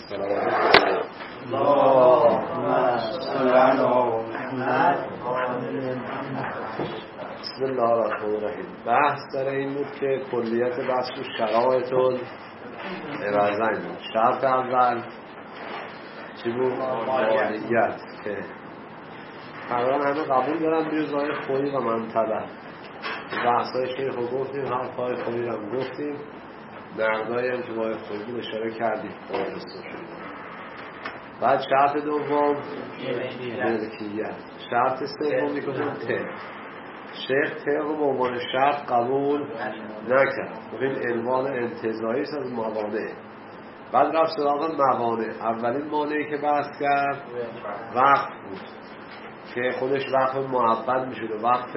بسم الله الرحمن الرحیم. بحث در این بود که کلیت بحث و شرایطون ارائه بود. شرط اول چی بود؟ مالیت که تقریبا همه قبول دارن به ازای خوری و منطبه. بحثای شیخ رو گفتیم، حرفای خوری رو هم گفتیم، نقدایی هم که باید خوری بود اشاره کردیم. بعد شرط دوم ملکیت. شرط سوم میکنیم شیخ رو به عنوان شرط قبول نکرد. این عنوان انتزاعی است از موانع. بعد رفت سراغ موانع. اولین مانعی که بحث کرد وقف بود که خودش وقف معبد میشد و وقف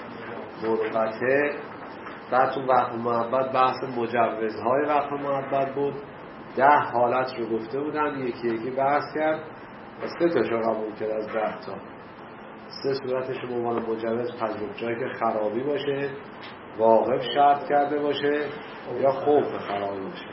مرقطع. بعد تو وقف معبد بحث مجوزهای وقف معبد بود. 10 حالت رو گفته بودن، یکی یکی بحث کرد و 3 تاشو قبول کرد از 10 تا. 3 صورتش به عنوان مجوز پذیرفت، جایی که خرابی باشه، واقف شرط کرده باشه یا خوف خرابی باشه.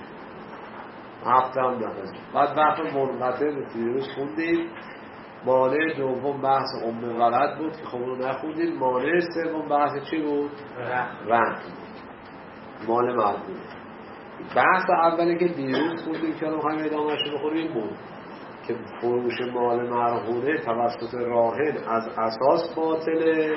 7 هم نپذیرفت. بعد وقف منقطع دیروز خوندیم. مانع دوم بحث ولد بود که خب اونو نخوندیم. مانع سوم بحث چی بود؟ رهن. مال مرغوب. بحث اولی که دیروز خوندیم که الان می‌خوایم ادامه‌اش رو بخونیم بود که فروش مال مرهونه توسط راهن از اساس باطله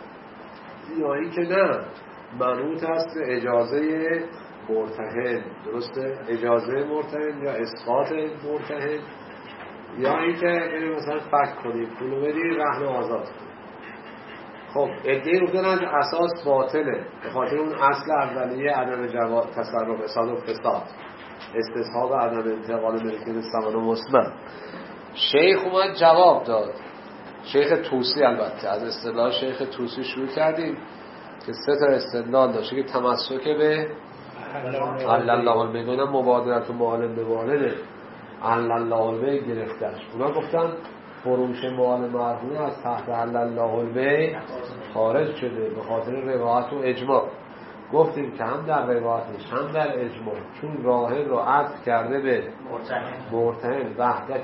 یا این که نه منوط است به اجازه مرتهن. درسته؟ اجازه مرتهن یا اسقاط مرتهن، یا این که بریم مثلا فک کنیم پولو بدیم رهن آزاد کنیم. خب ادعای رو کنن که اساس باطله به خاطر اون اصل اولیه عدم تصرف فساد و فساد، استصحاب عدم انتقال ملکیت ثمن و مسمن. شیخ اومد جواب داد. شیخ طوسی، البته از اصطلاح شیخ طوسی شروع کردیم که 3 تا استدلال داشته که تمسک به الله البیع مبادرت و معالم به والده الله البیع گرفتش. اونا گفتن فروش مال مرهونه از تحت الله البیع خارج شده به خاطر روایت و اجماع. گفتیم که هم در روایتش هم در اجماع چون راهن رو عطف کرده به مرتهن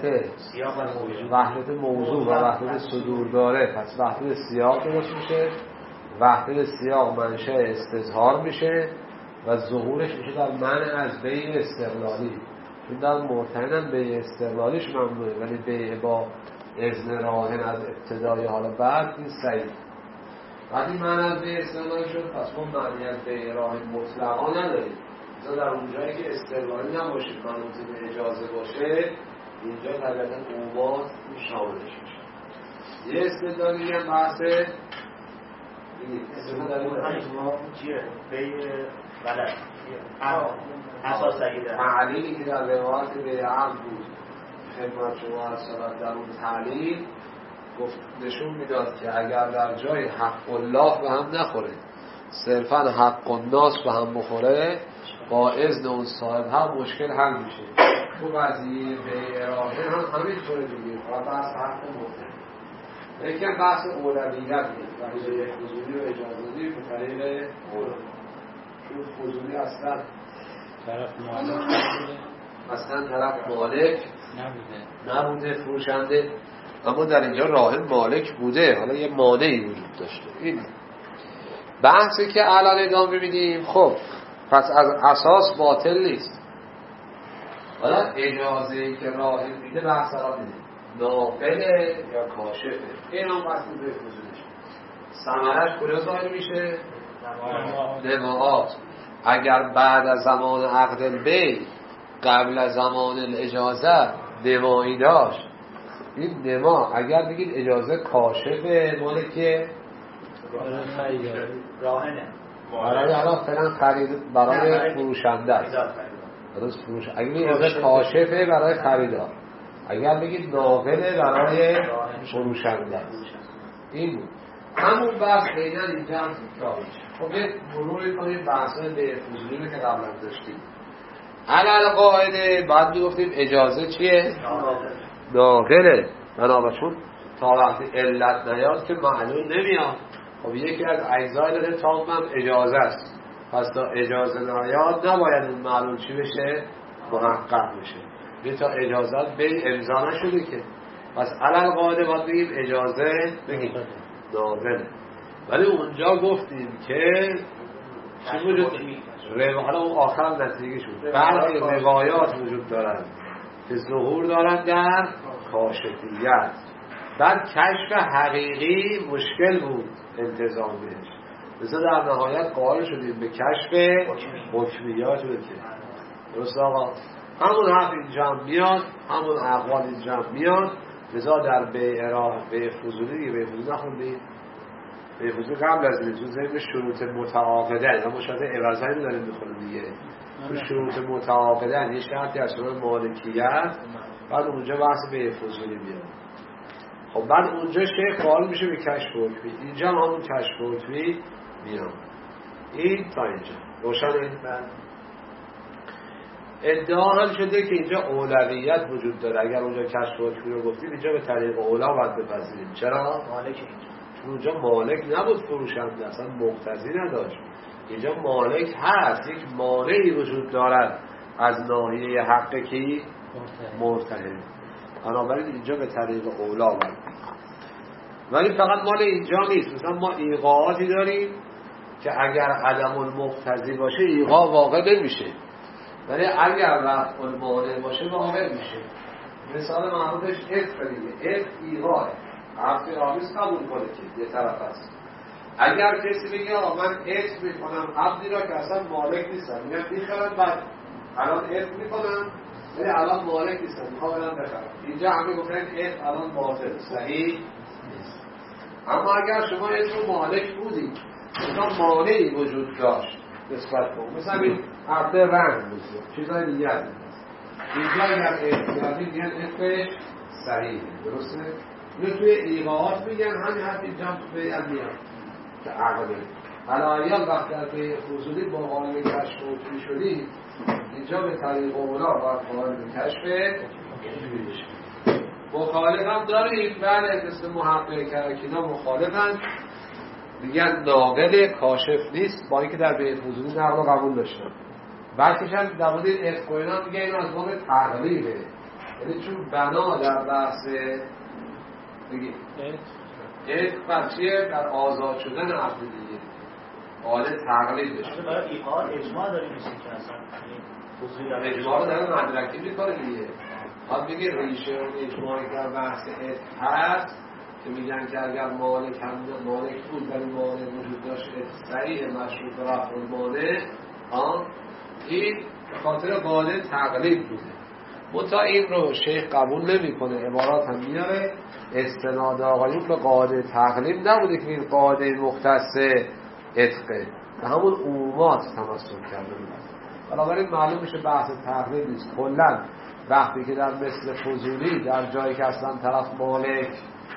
وحدت موضوع و وحدت صدور داره، پس وحدت سیاق درست میشه. وحدت سیاق منشأ استظهار میشه و ظهورش میشه در منع از بیع استقلالی. چون در مرتهن هم بیع استقلالیش ممنوعه ولی بیع با اذن راهن از ابتدای حالا بعد این صحیح. وقتی من از بیع استقلالی شد پس کن معنی از بیع راهن مطلقا نداریم. مثلا در اونجایی که استقلالی نباشه منوط به اجازه باشه اینجا طبیعتا اوماد شاملش میشه. یه استدلالی هم بحث بیع بلد اساس اگه تعلیلی که در روایت بیع عقد بود خدمت شما از صورت در اون تعلیل گفت نشون میداد که اگر در جای حق الله به هم نخوره صرفا حق الناس به هم بخوره با اذن اون صاحب هم مشکل حل میشه. تو قضیه به اراده هم همینطوره دیگه، فقط بحث حق مطلق. لیکن بحث اولویت نیست و جای فضولی و اجازه‌ای به طریق اولویت. چون فضولی اصلا طرف مالک مثلا طرف مالک نبوده فروشنده، اما در اینجا راهن مالک بوده، حالا یه مانعی وجود داشته. این بحثی که الان ادامه میدیم. خب پس از اساس باطل نیست. حالا اجازه‌ای که راهن میده بحث الان میدیم نافله یا کاشفه. این هم بحثی به فضولش. ثمرش کجا ظاهر میشه؟ نماعات. اگر بعد از زمان عقد البیع قبل از زمان الاجازه نمایی داشت، این نما اگر بگید اجازه کاشفه مال که راهنه برای الان فعلا خرید برای فروشنده است. درست فروش. اگر بگید اجازه کاشفه برای خریدار، اگر بگید ناقله برای فروشنده است. این بود. همون بحث عیناً اینجا هم تکرار میشه. خب یه مروری کنیم بحثای به فضولی که قبلا داشتیم. علل قاعده بعد میگفتیم اجازه چیه؟ ناقله. بنابراین تا وقتی علت نیاد که معلوم نمیاد. خب یکی از اجزای تام هم اجازه است. پس تا اجازه نیاد نباید اون معلوم چی بشه؟ محقق بشه. به تا اجازت به امضا نشده که، پس علل قاعده باید بگیم اجازه بگیم ناقله. ولی اونجا گفتیم که چی وجود حالا اون آخر نتیجه شد برخی روایات وجود دارند که ظهور دارند در کاشفیت، بعد کشف حقیقی مشکل بود انتظام بهش، مثلا در نهایت قائل شدیم به کشف حکمیات رو که درست آقا همون حرف اینجا هم میاد، همون اقوال اینجا هم میاد. لذا در به فضولی نخوندیم، به فضولی قبل از این تو ذهن شروط متعاقدن اما شاید عوضایی رو داریم میخونیم دیگه. تو شروط متعاقدن یه شرطی از شروط مالکیت، بعد اونجا بحث به فضولی میاد. خب بعد اونجا شیخ قائل میشه به کشف حکمی، اینجا همون کشف حکمی میاد. این تا اینجا روشنه؟ ادعا هم شده که اینجا اولویت وجود داره. اگر اونجا کشف حکمی رو گفتیم اینجا به طریق اولا باید بپذیریم. چرا؟ مالک اینجا، چون اونجا مالک نبود، فروشنده اصلا مقتضی نداشت. اینجا مالک هست، یک مانعی وجود دارد از ناحیه حق کی؟ مرتهن. بنابراین اینجا به طریق اولا باید. ولی فقط مال اینجا نیست، مثلا ما ایقاعاتی داریم که اگر عدم المقتضی باشه ایقاع واقع نمیشه، ولی اگر رفع المانع باشه واقع میشه. مثال معروفش عتق دیگه، عتق ایقاعه، عرض آمیز قبول کنه که یه طرف هست. اگر کسی بگه من عتق میکنم عبدی را که اصلا مالک نیستم، میخوام بعد الان عتق میکنم ولی الان مالک نیستم، میخوام الان بخرم، اینجا همه گفتن عتق الان باطل صحیح نیست. اما اگر شما عتق مالک بودید، مثلا مانعی وجود داشت نسبت کن، مثلا این عرضه رنگ بود، چیزای دیگه هست، اینجا اگر احتیاطی میگن عتق صحیح، درسته؟ اینو توی ایقاعات میگن، همین حرف اینجا تو بیان میان که عقله علایال وقت در به فضولی با قانون کشف حکمی شدید، اینجا به طریق اولا باید قانون کشف حکمی بشه. مخالف هم داریم، بله مثل محقق کرکینا مخالفن، میگن ناقل کاشف نیست، با اینکه در به فضولی نقل قبول داشتن. بعدش هم در مورد اتقوینا میگه این از باب تقلیبه، یعنی چون بنا در بحث بگید عتق بر چیه؟ در آزاد شدن عبد دیگه حاله تقلیب بشه. برای ایقاع اجماع داریم میشه که اصلا اجماع رو داره مدرکی میکنه دیگه. باید بگه ریشه اون اجماعی که در بحث عتق هست که میگن که اگر مالک بود ولی مانع وجود داشت صحیح مشروط رفع المانع، این به خاطر قاعده تقلیب بوده. منتها این رو شیخ قبول نمیکنه، عبارات هم میاره استناد آقایون به قاعده تقلیب نبوده که این قاعده مختص عتقه، به همون عمومات تمسک کرده بود. بنابراین معلوم میشه بحث تقلیب نیست. کلا وقتی که در مثل فضولی در جایی که اصلا طرف مالک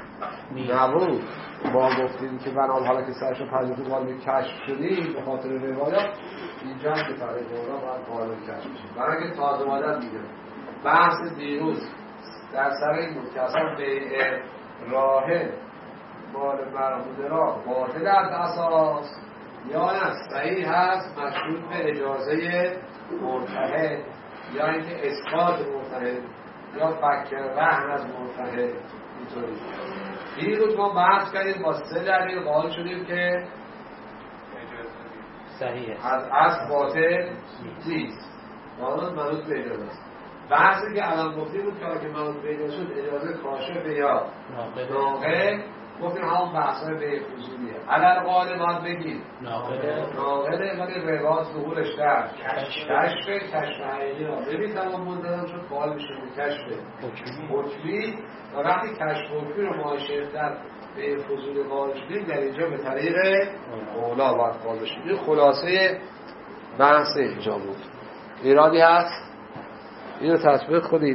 نبود ما گفتیم که بنابراین حالا که سرشو پذیرفت وارد کشف شدیم به خاطر روایات، اینجا هم که طریق اولا باید قانون کشف شد. برای که تازه مادر میگم بحث دیروز در سر این بود که اصلا به راهه مال مرموده را باطل از اساس یا نه صحیح هست مشروط به اجازه مرتهن، یا اینکه اثبات مرتهن یا فک رهن از مرتهن. اینطوری دیروز ما بحث کردیم با 3 دلیل قائل شدیم که صحیح از اصل باطل نیست، قانون منوط به اجازه است. بحثی که الان گفتیم بود که منوط به اجازه شد اجازه کاشف یا ناقل، گفتیم همون بحثای به فضولیه. علل قاعده باید بگیم ناقله ولی روایات ظهورش در کشف حقیقی را نمیتوان منتظم شد، قائل میشه به کشف حکمی. و وقتی کشف حکمی رو ما شیخ در به فضول قائل شدیم، در اینجا به طریق اولا باید قائل شدیم. این خلاصه بحث اینجا بود. ایرادی هست؟ اینو تطبیق کنید.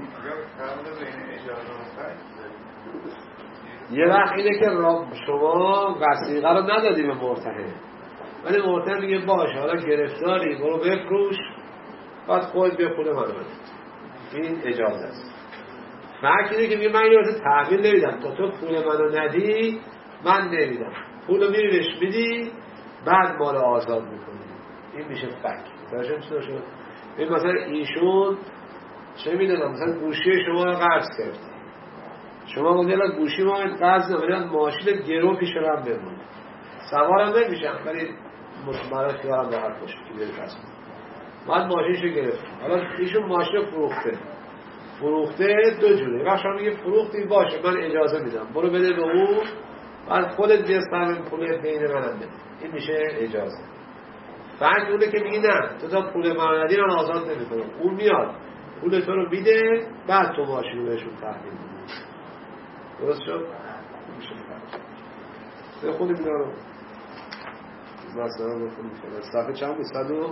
یه وقت اینه که شما وثیقه رو ندادی به مرتهن، ولی مرتهن میگه باشه حالا گرفتاری برو بفروش، بعد خود بیا پول منو بده. این اجازه است. فرق اینه که میگه من اینو تحویل نمیدم تا تو پول منو ندی من نمیدم، پولو میری بهش میدی بعد مال آزاد میکنی. این میشه فک. این مثلا ایشون چه میدونم مثلا گوشی شما رو قرض کرد، شما مدل گوشی ما قرض نمیدن، ماشین گرو پیش رم بمونه، سوارم نمیشم ولی برای خیالم راحت باشه که بیاری قرض بعد ماشینشو گرفتم. حالا ایشون ماشین فروخته دو جوره، یه بخشم میگه فروختی باشه من اجازه میدم برو بده به اون، بعد خودت بیا سهم پول بین منم بده، این میشه اجازه. بعد اونه که میگی نه تو تا پول من ندی من آزاد نمیکنم، اون میاد پول تو رو میده بعد تو ماشین رو بهشون تحویل میدی. درست شد؟ میشه به خودی بینا رو مثلا بکنیم فعلا صفحه چند بود؟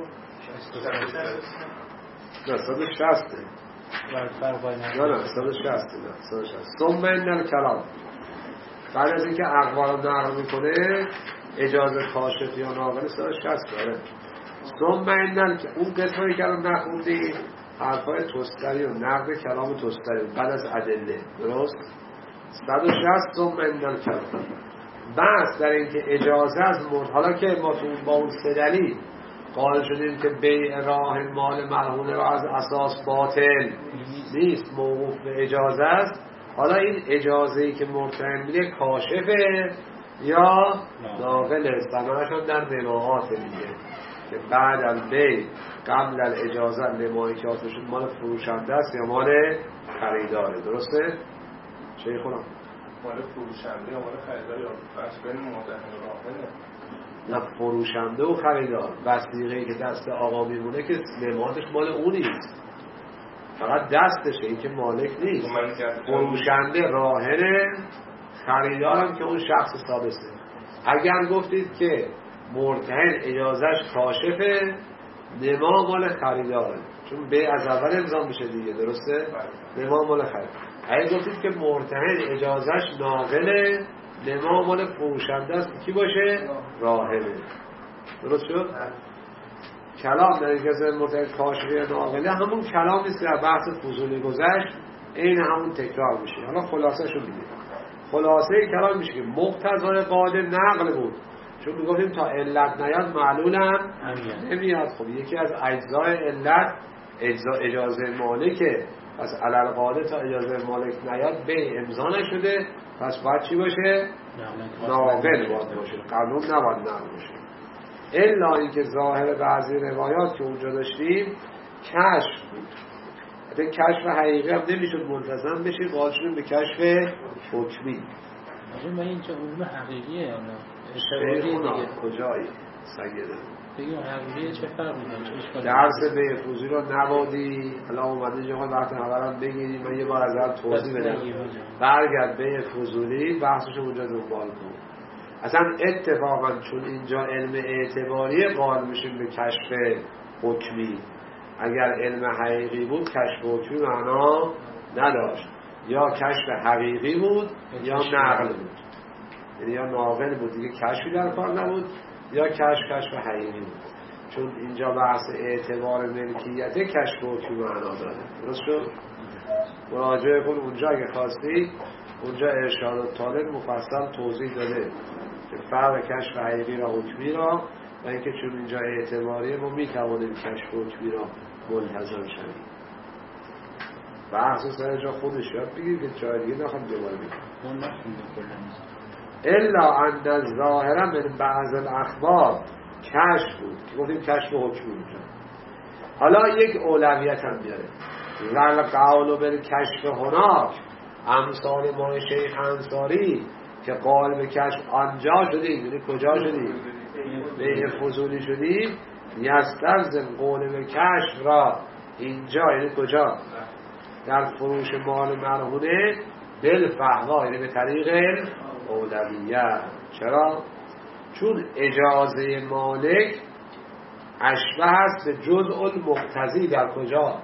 160 نه 160 ثم ان الکلام، بعد از اینکه اقوال رو نقل میکنه اجازه کاشف یا ناقل 160 داره. ثم ان اون قسمتی که الان نخوندی حرفای توستری و نقد کلام توستری بعد از ادله، درست؟ 160 ثم ان الکلام بس در اینکه اجازه از مرد، حالا که ما تو با اون سه دلیل قائل شدیم که بیع راه مال مرهونه را از اساس باطل نیست، موقوف به اجازه است. حالا این اجازه‌ای که مرتهن میده کاشفه یا ناقله، سماعشان در نماهات میگه که بعد از بیع قبل الاجازه نمایی که آتشون مال فروشنده است یا مال خریداره. درسته؟ چه خونم؟ مال فروشنده یا مال خریدار یا بس بین مرتهن و راهنه؟ نه فروشنده و خریدار، وثیقه‌ای که دست آقا میمونه که نمادش مال اون نیست، فقط دستشه، این که مالک نیست. فروشنده راهنه، خریدارم که اون شخص ثابته. اگر گفتید که مرتهن اجازهش کاشفه نما مال خریداره، چون به از اول امضا میشه دیگه، درسته؟ نما مال خرید. اگه گفتید که مرتهن اجازهش ناقله نما مال فروشنده است، کی باشه؟ راهنه. درست شد؟ کلام در اینکه از مرتهن کاشفه ناقله همون کلام نیست که در بحث فضولی گذشت، این همون تکرار میشه. حالا خلاصه شو میگه، خلاصه کلام میشه که مقتضای قاعده نقل بود، چون میگفتیم تا علت نیاد معلول هم نمیاد. خب یکی از اجزای علت اجازه مالکه، پس علل قاعده تا اجازه مالک نیاد به امضا نشده، پس باید چی باشه؟ ناقل باید باشه، قانون نباید نقل باشه. الا اینکه ظاهر بعضی روایات که اونجا داشتیم کشف بود، حتی کشف حقیقی هم نمیشد منتظم بشه، قائل شدیم به کشف حکمی. من اینجا علوم حقیقیه یا نه؟ اشتباهی کجایی؟ سگیده بگیم حقیقیه چه فرق میکنه؟ درس به فوزی رو نبادی، الان اومده اینجا وقت اولم بگیریم من یه بار از توضیح بدم، برگرد به فضولی بحثش اونجا دنبال کن. اصلا اتفاقا چون اینجا علم اعتباری قائل میشیم به کشف حکمی، اگر علم حقیقی بود کشف حکمی معنا نداشت، یا کشف حقیقی بود یا نقل بود، یعنی یا ناقل بود دیگه کشفی در کار نبود، یا کشف حقیقی بود. چون اینجا بحث اعتبار ملکیت کشف حکمی معنا داره. درست شد؟ مراجعه کن اونجا اگه خواستی، اونجا ارشاد الطالب مفصل توضیح داده که فرق کشف حقیقی را حکمی را و اینکه چون اینجا اعتباریه ما میتوانیم کشف حکمی را ملتزم شدیم. بحث سر جا خودش یاد بگیر که جای دیگه نخوام دوباره بگیم. الا ان الظاهر من بعض الاخبار کشف بود که گفتیم کشف حکمی اونجا. حالا یک اولویت هم بیاره، ول قول بالکشف هناک، امثال ما شیخ انصاری که قائل به کشف آنجا شدیم، یعنی کجا شدیم؟ به فضولی شدیم، یستلزم قول به کشف را اینجا، یعنی کجا؟ در فروش مال مرهونه بالفحوا، یعنی به طریق اولویت. چرا؟ چون اجازه مالک اشبه است به جزء المقتضی. در کجا؟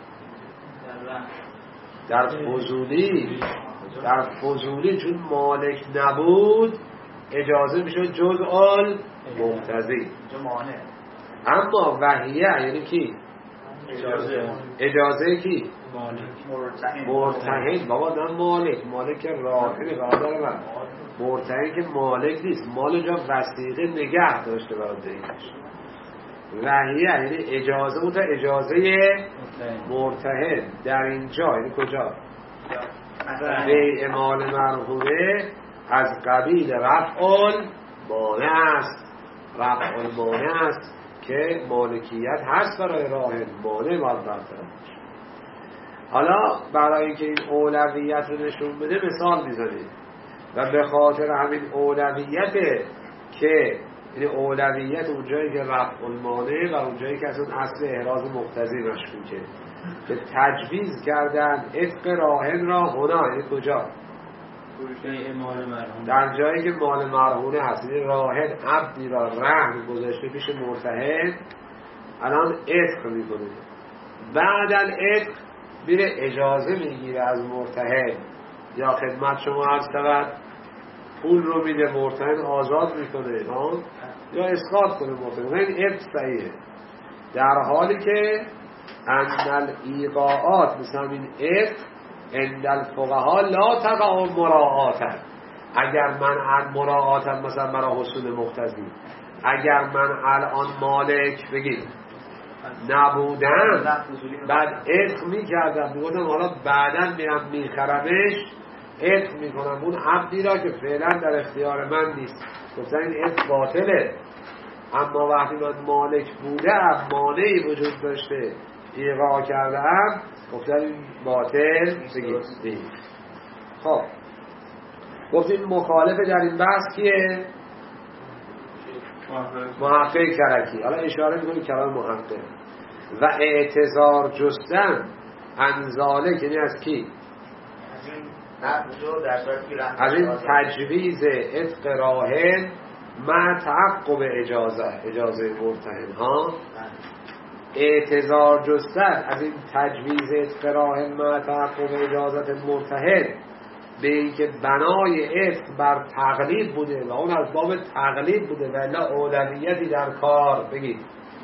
در فضولی. در فضولی چون مالک نبود اجازه میشه جزء المقتضی. اما وحیه یعنی کی؟ اجازه کی؟ مرتهن. بابا نه مالک، مالک راهنه برادر من، مرتهن که مالک نیست، مال جا وثیقه نگه داشته برای دینش. وحیه یعنی اجازه بود، اجازه مرتهن در اینجا یعنی کجا؟ بیع مال مرهونه از قبیل رفع المانع است. رفع المانع است که مالکیت هست برای راهن، مانع باید برطرف. حالا برای اینکه این اولویت رو نشون بده مثال میزنیم و به خاطر همین اولویته که این اولویت اونجایی که رفع المانع و اونجایی که اصل احراز مقتضی مشکوکه که تجویز کردن عتق راهن را هنا، یعنی کجا؟ در جایی که مال مرهونه هست. یعنی راهن عبدی را رهن گذاشته پیش مرتهن، الان عتق میکنه، بعداً عتق میره اجازه میگیره از مرتهن یا خدمت شما عرض شود پول رو میده مرتهن آزاد میکنه یا اسقاط کنه مرتهن. این عتق صحیحه، در حالی که اندل ایقاعات مثل این عتق اندل فقها لا تقع مراعاتا. اگر من مراعاتا مثلا برای حصول مقتضی، اگر من الان مالک بگید نبودم بعد عتق میکردم میگفتم حالا بعدا میرم میخرمش عتق میکنم اون عبدی را که فعلا در اختیار من نیست، گفتن این عتق باطله. اما وقتی من مالک بودم مانعی وجود داشته ایقاع کردم، گفتن این باطل بگید. خب گفتیم مخالف در این بحث کیه؟ محقق کرکی. حالا اشاره میکنیم کلام محقق. و اعتذار جستن انزاله یعنی از کی؟ از این تجویز عتق راهن مع تعقب اجازه مرتهن ها. اعتذار جستن از این تجویز عتق راهن مع تعقب اجازت مرتهن به اینکه بنای عتق بر تقلید بوده و اون از باب تقلید بوده و الا اولویتی در کار بگید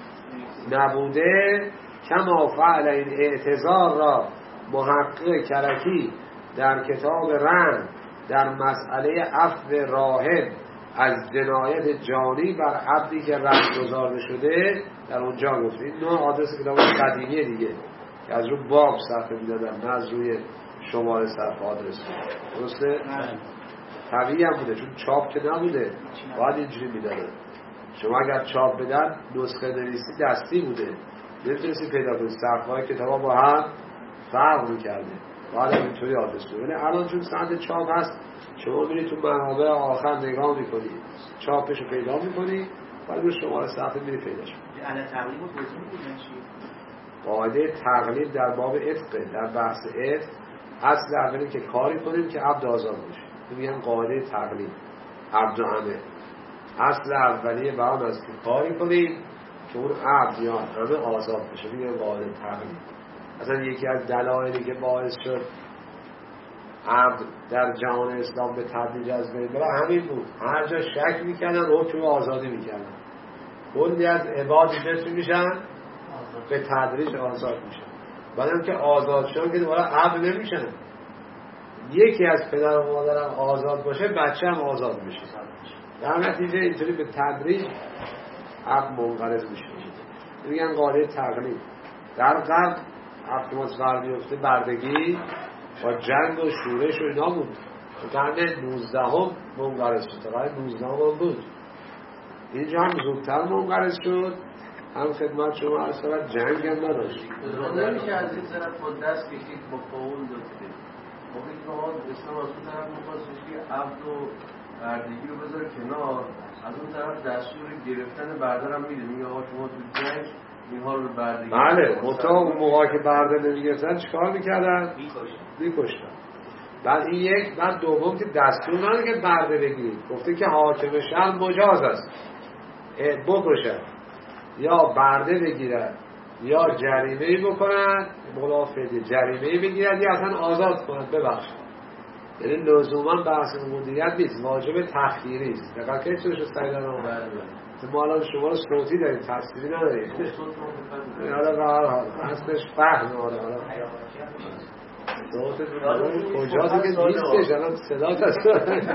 نبوده، کما فعل این اعتذار را محقق کرکی در کتاب رهن در مسئله عفو راهن از جنایت جانی بر عبدی که رهن گذارده شده در اونجا گفت. این نوع آدرس کتاب قدیمیه دیگه که از رو باب صفحه میدادن نه از روی شماره صفحه آدرس. درسته؟ طبیعی هم بوده چون چاپ که نبوده باید اینجوری میدادن. شما اگر چاپ بدن نسخه نویسی دستی بوده نمیتونستی پیدا کنید، صفحه‌های کتابا با هم فرق میکرده باید اینطوری آدرس بود. ولی الان چون سند چاپ هست شما میرید تو منابع آخر نگاه میکنی چاپشو پیدا میکنی ولی رو شماره صفحه میری پیداش میکنی. الان تقلید رو توضیح میدونن چی؟ قاعده تقلید در باب عتق، در بحث عتق اصل اولی که کاری کنیم که عبد آزاد بشه میگن قاعده تقلید عبد و عمه. اصل اولیه برام از که کاری کنیم که اون عبد یا همه آزاد بشه میگن قاعده تقلید. اصلا یکی از دلایلی که باعث شد عبد در جهان اسلام به تدریج از بین بره همین بود. هر جا شک میکردن حکم آزادی میکردن، کلی از عبادی بسر میشن به تدریج آزاد میشن. بعدم که آزاد شدن که دوباره عبد نمیشن. یکی از پدر و مادرم آزاد باشه بچه هم آزاد میشه. در نتیجه اینطوری به تدریج عبد منقرض میشه. میگن قاعده تقلید. در غرب اقتماس غربی افته بردگی با جنگ و شورش و اینا بود. قرن 19 هم منقرض شد، قرن 19 هم بود. اینجا هم زودتر منقرض شد، هم خدمت شما اصلا جنگ هم نداشت. نمیشه از این طرف با دست کشید با قول داشته موقعی که آن اسلام از اون طرف مخواستش که عبد و بردگی رو بذاره کنار، از اون طرف دستور گرفتن بردارم میده میگه آقا شما تو جنگ اینها رو بردگی. بله مطمئن اون موقع که برده نمیگرفتن چیکار میکردن؟ میکشتن. بعد این یک، بعد دوم که دستور نده که برده بگیرید، گفته که حاکم شهر مجاز است بکشن یا برده بگیرن یا جریمه‌ای بکنن، ملافظه جریمه‌ای بگیرن یا اصلا آزاد کنن ببخشید. یعنی لزوما بحث مدیریت نیست، واجب تخییری است. دقیقاً که چیزش سایدن اومده. ما الان شما رو صوتی داریم تصویری نداریم. حالا هستش فهم حالا صوتتون کجا دیگه نیستش الان صدا هست.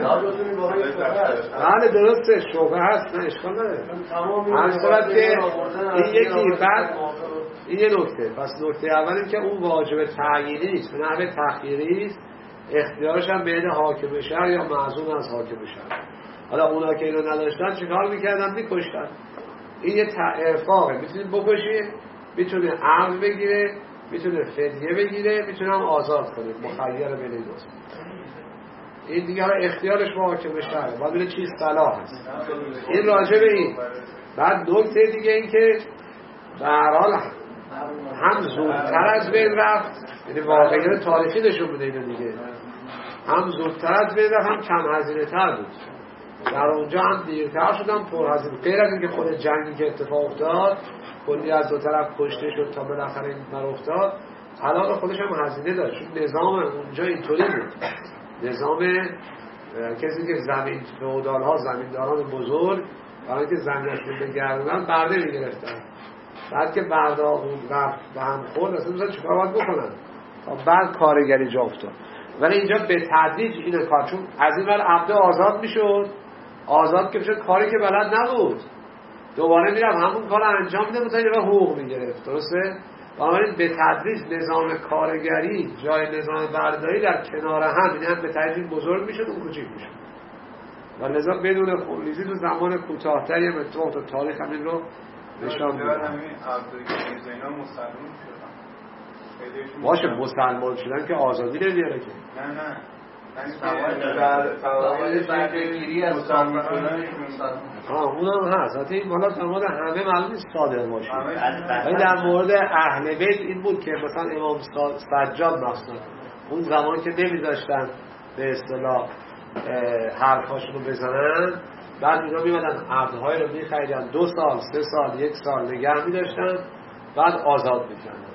بله درسته شبهه هست نه اشکال نداره. هر صورت که این یکی بعد این یه نکته. پس نکته اول این که اون واجب تعیینی نیست به نحو تخییری است، اختیارش هم بین حاکم شهر یا معزون از حاکم شهر. حالا اونا که اینو نداشتن چیکار میکردن؟ میکشتن. این یه ارفاقه، میتونید بکشید، میتونه عفو بگیره، میتونه فدیه بگیره، میتونه هم آزاد کنه، مخیر بین این دوست. این دیگه اختیارش با حاکم شهر باید بینه چیز صلاح هست. این راجع به این. بعد نکته دیگه این که به هر حال هم زودتر از بین رفت، یعنی واقعیت تاریخی نشون بده اینو دیگه، هم زودتر از بین رفت هم کم هزینه تر بود. در اونجا هم دیرتر شدن پر هزینه، غیر از اینکه خود جنگی که اتفاق افتاد کلی از دو طرف کشته شد تا بالاخره این بر افتاد، علاوه خودش هم هزینه داشت. چون نظام اونجا اینطوری بود، نظام کسی که زمین فئودال ها زمینداران بزرگ برای اینکه زمینشون بگردونن برده میگرفتن، بعد که بردا بود رفت به هم خورد اصلا مثلا چیکار باید بکنن تا بعد کارگری جا افتاد. ولی اینجا به تدریج این کار، چون از این ور عبد آزاد میشد، آزاد که میشد کاری که بلد نبود دوباره میرفت همون کار انجام میده بود تا یه حقوق میگرفت. درسته؟ بنابراین به تدریج نظام کارگری جای نظام برداری در کنار هم، یعنی هم به تدریج بزرگ میشد و کوچیک میشد و لذا بدون خونریزی تو زمان کوتاه‌تری به طور تاریخ همین رو نشان میده. باشه مسلمان شدن که آزادی نمیاره که. نه اونم هست. حتی این بالا در مورد همه معلوم نیست صادق باشه. ولی در مورد اهل بیت این بود که مثلا امام سجاد مثلا اون زمان که نمیذاشتن به اصطلاح حرفاشون رو بزنن، بعد اینا میمدن عبدهای رو میخریدن 2 سال 3 سال 1 سال نگه میداشتن، بعد آزاد میکردن.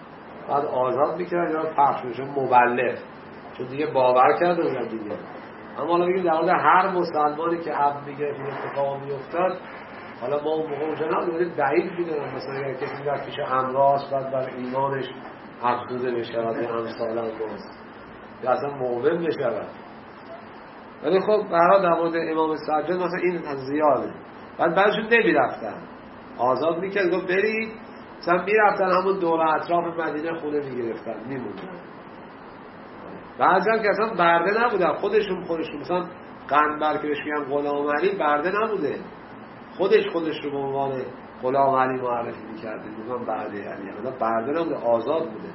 یا پخش میشون مبلغ، چون دیگه باور کرده بودن دیگه. اما حالا بگیم در مورد هر مسلمانی که عبد میگرفت این اتفاق میافتاد، حالا ما اون موقع اونجا نبودیم بعید میدونم مثلا اگر کسی میرفت پیش امراض بعد بر ایمانش افزوده بشود یا امثال باز یا اصلا مؤمن بشود. ولی خب برای در مورد امام سجاد مثلا این از زیاده. بعدشون نمیرفتن، آزاد میکرد گفت برید، مثلا میرفتن همون دور اطراف مدینه خونه میگرفتن میموندن. بعضی هم که اصلا برده نبودن، خودشون مثلا قنبر که بهش میگن غلام علی برده نبوده، خودش رو به عنوان غلام علی معرفی میکرده، میگن برده علی، حالا برده نبوده، آزاد بوده.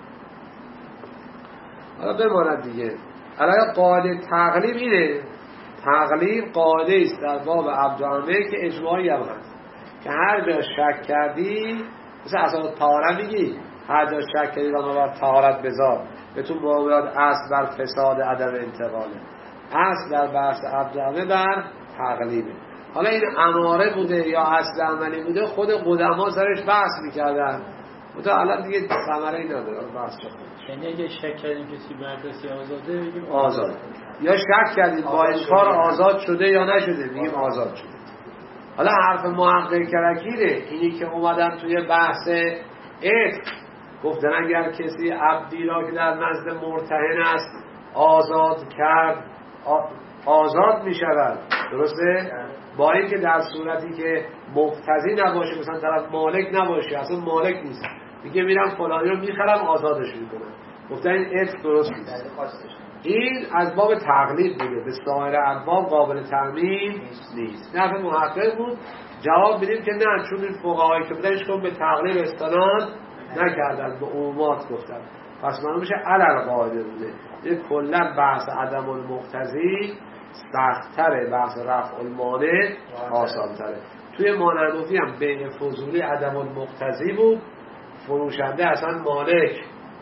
حالا بماند دیگه. علاوه قاعده تقلیب اینه، تقلیب قاعده است در باب عبدالعمه که اجماعی هم هست که هر جا شک کردی، مثل اصلا طهارت میگی هر جا شک کردی و بر طهارت بذار، به تو معاملات اصل بر فساد عدم انتقاله، اصل در بحث عبدالعمه بر تقلیبه. حالا این اماره بوده یا اصل عملی بوده، خود قدما سرش بحث میکردن، تا الان دیگه ثمره‌ای نداره بحث خودش. یعنی اگه شک کردیم کسی بردستی آزاده بگیم آزاد، یا شک کردیم با این کار آزاد شده یا نشده بگیم آزاد شده. حالا حرف محقق کرکیره اینی که اومدن توی بحث عتق گفتن اگر کسی عبدی را که در نزد مرتهن است آزاد کرد آزاد می شود، درسته؟ با اینکه در صورتی که مقتضی نباشه، مثلا طرف مالک نباشه، اصلا مالک نیست، میگه میرم فلانی رو میخرم آزادش میکنم، گفتن این عتق درست نیست. این از باب تقلید بوده، به سایر ابواب قابل تأمین نیست. نفع محقق بود. جواب بدیم که نه، چون این فقهایی که بودنش کن به تقلید استناد نکردن، به عمومات گفتن، پس معلوم میشه علل قاعده بوده. این کلا بحث عدم المقتضی سخت‌تره، بحث رفع المانع آسان‌تره. توی مانندوفی هم بین فضولی عدم المقتضی بود، فروشنده اصلا مالک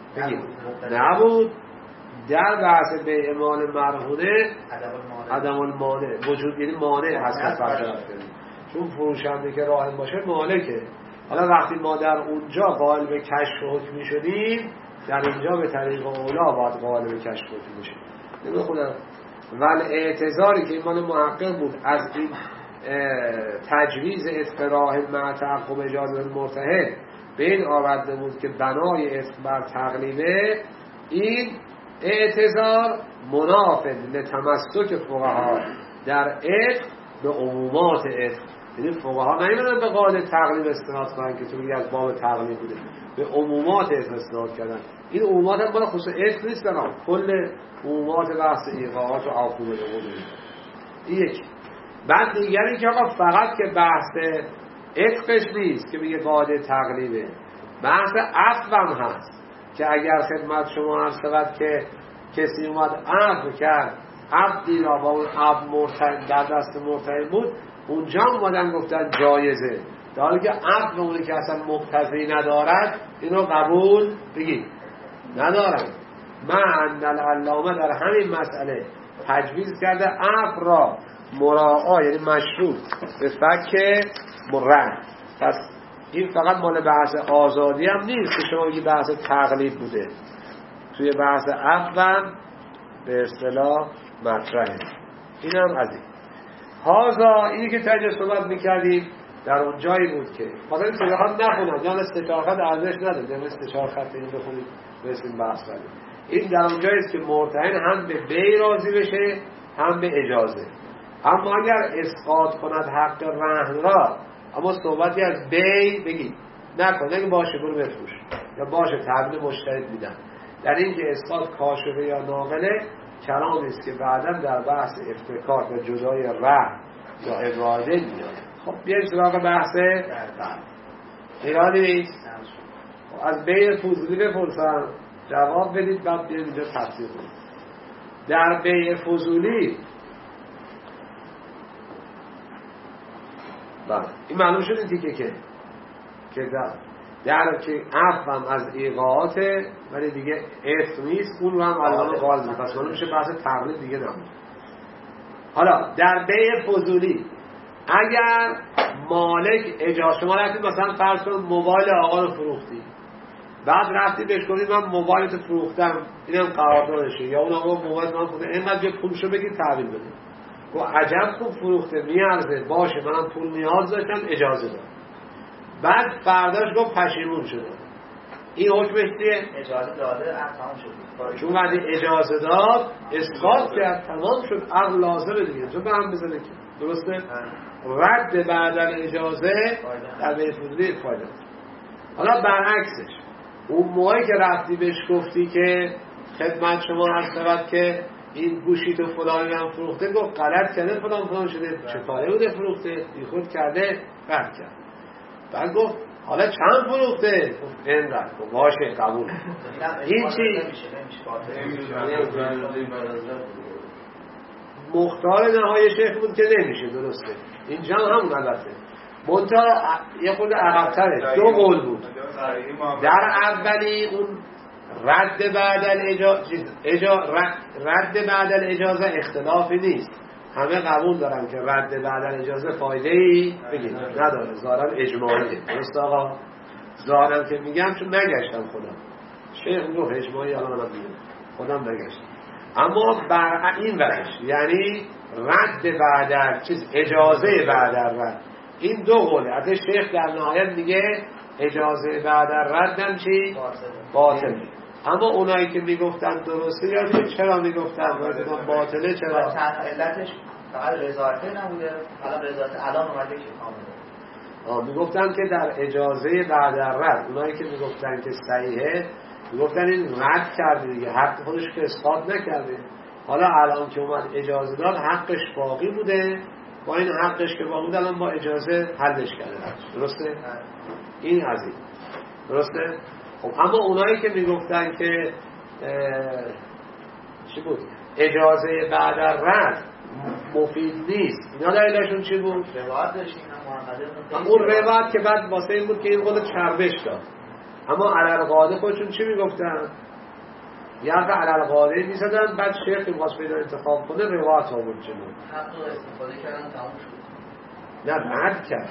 نبود. در بحث بیع مال مرهونه عدم المانع وجود، یعنی مانع هست چون فروشنده که راهن باشه مالکه. حالا وقتی ما در اونجا قائل به کشف حکمی شدیم، در اینجا به طریق اولا باید قائل به کشف حکمی بشیم. نمیده خودم ول اعتذاری که ایمان محقق بود از این تجویز اتفراح مع تعقب اجازه مرتهن به این آورده بود که بنای اتق بر تقلیبه، این اعتذار منافذ لتمسک فقها در عتق به عمومات عتق. یعنی فقها نمیدونن به قاعده تقلید استناد کنن که تو میگی از باب تقلید بوده، به عمومات عتق استناد کردن. این عمومات هم بالا خصوص عتق نیست، نه کل عمومات بحث ایقاعات و عقوبه بوده. یک بعد دیگری که آقا فقط که بحث عتقش نیست که میگه قاعده تقلیده، بحث عفو هم هست که اگر خدمت شما عرض شود که کسی اومد عفو کرد، عبدی را با اون عفو مرتهن در دست مرتهن بود، اونجا اومدن گفتن جایزه، در حالی که عفو اونی که اصلا مقتضی ندارد اینو قبول بگید ندارن. من علامه در همین مسئله تجویز کرده عفو را مراعا یعنی مشروط به فک مرد. پس این فقط مال بحث آزادی هم نیست که شما بگی بحث تقلید بوده، توی بحث عفو به اصطلاح مطرحه. این هم از این هازا اینی که تجه صحبت میکردیم در اون جایی بود که خاطر این سجاخت نخونم جان استشارخت ارزش نداره، جان استشارخت این بخونید بسیم بحث کنیم. این در اون جایی است که مرتهن هم به بی راضی بشه هم به اجازه. اما اگر اسقاط کند حق رهن را، اما صحبتی از بی بگید نکن، نگه باشه برو بفروش یا باشه تحویل مشترک میدن، در این که اسقاط کاشفه یا ناقله کلامی است که بعدا در بحث افتکار و جدای رهن یا اراده میاد. خب بیایم سراغ بحث ایرانی نیست. از بی فضولی بپرسن جواب بدید بعد بیایم اینجا تفسیر کنید. در بی فضولی بله این معلوم شد این تیکه که در که عفو هم از ایقاعاته ولی دیگه عفو نیست، اون رو هم علامه قال میده، پس معلوم میشه بحث تقلید دیگه نمونه. حالا در بیع فضولی اگر مالک اجازه، شما رفتید مثلا فرض کنید موبایل آقا رو فروختی، بعد رفتی بهش گفتی من موبایلتو فروختم اینم قراردادشه، یا اون آقا موبایل من فروخته اینقدر یه پولشو بگیر تحویل بده، گفت عجب خوب فروخته میارزه باشه منم پول نیاز داشتم اجازه داد، بعد فرداش گفت پشیمون شده، این حکمش چیه؟ اجازه داده تمام شد، چون وقتی اجازه داد اسقاط کرد تمام شد، عقل لازمه دیگه تو به هم بزنه که درسته؟ رد بعد اجازه در بیع فضولی فایده. حالا برعکسش اون موقعی که رفتی بهش گفتی که خدمت شما هست که این گوشی تو فلانی هم فروخته، گفت غلط کرده فلان شده، چه کاره بوده فروخته بیخود کرده رد کرد، بعد گفت حالا چند فروخته؟ گفت اینقدر، گفت باشه قبول. این چی؟ مختار نهای شیخ بود که نمیشه درسته، اینجا هم البته منتها یه خود عقب‌تره، دو قول بود. در اولی اون رد بعد الاجازه اختلافی نیست، همه قبول دارن که رد بعد الاجازه فایده‌ای بگید نداره، ظاهرا اجماعیه. درست آقا؟ ظاهرا که میگم چون نگشتم خودم، شیخ میگه اجماعی الان من میگم خودم نگشتم، اما بر این ورش یعنی رد بعد چیز اجازه بعد رد، این دو قوله. از شیخ در نهایت میگه اجازه بعد ردم چی؟ باطله. اما اونایی که میگفتن درسته یا چرا میگفتن باطله؟ چرا؟ علتش فقط رضایته نبوده، حالا رضایت الان اومده که کامله. میگفتن که در اجازه بعد رد، اونایی که میگفتن که صحیحه میگفتن این رد کرده دیگه، حق خودش که اسقاط نکرده، حالا الان که اومد اجازه داد حقش باقی بوده، با این حقش که باقی بوده الان با اجازه حلش کرده. درسته؟ این از این درسته؟ خب اما اونایی که میگفتن که چی بود؟ اجازه بعد رد مفید نیست، اینا دلیلشون چی بود؟ روایت داشتیم اون روایت که بعد واسه این بود که این خود چربش داد، اما علل قاعده خودشون چی میگفتن؟ یا که علل قاعده میزدن، بعد شیخ که واسه پیدا انتخاب کنه روایت آورد جلو، حق رو استفاده کردن تموم شد، نه رد کرد.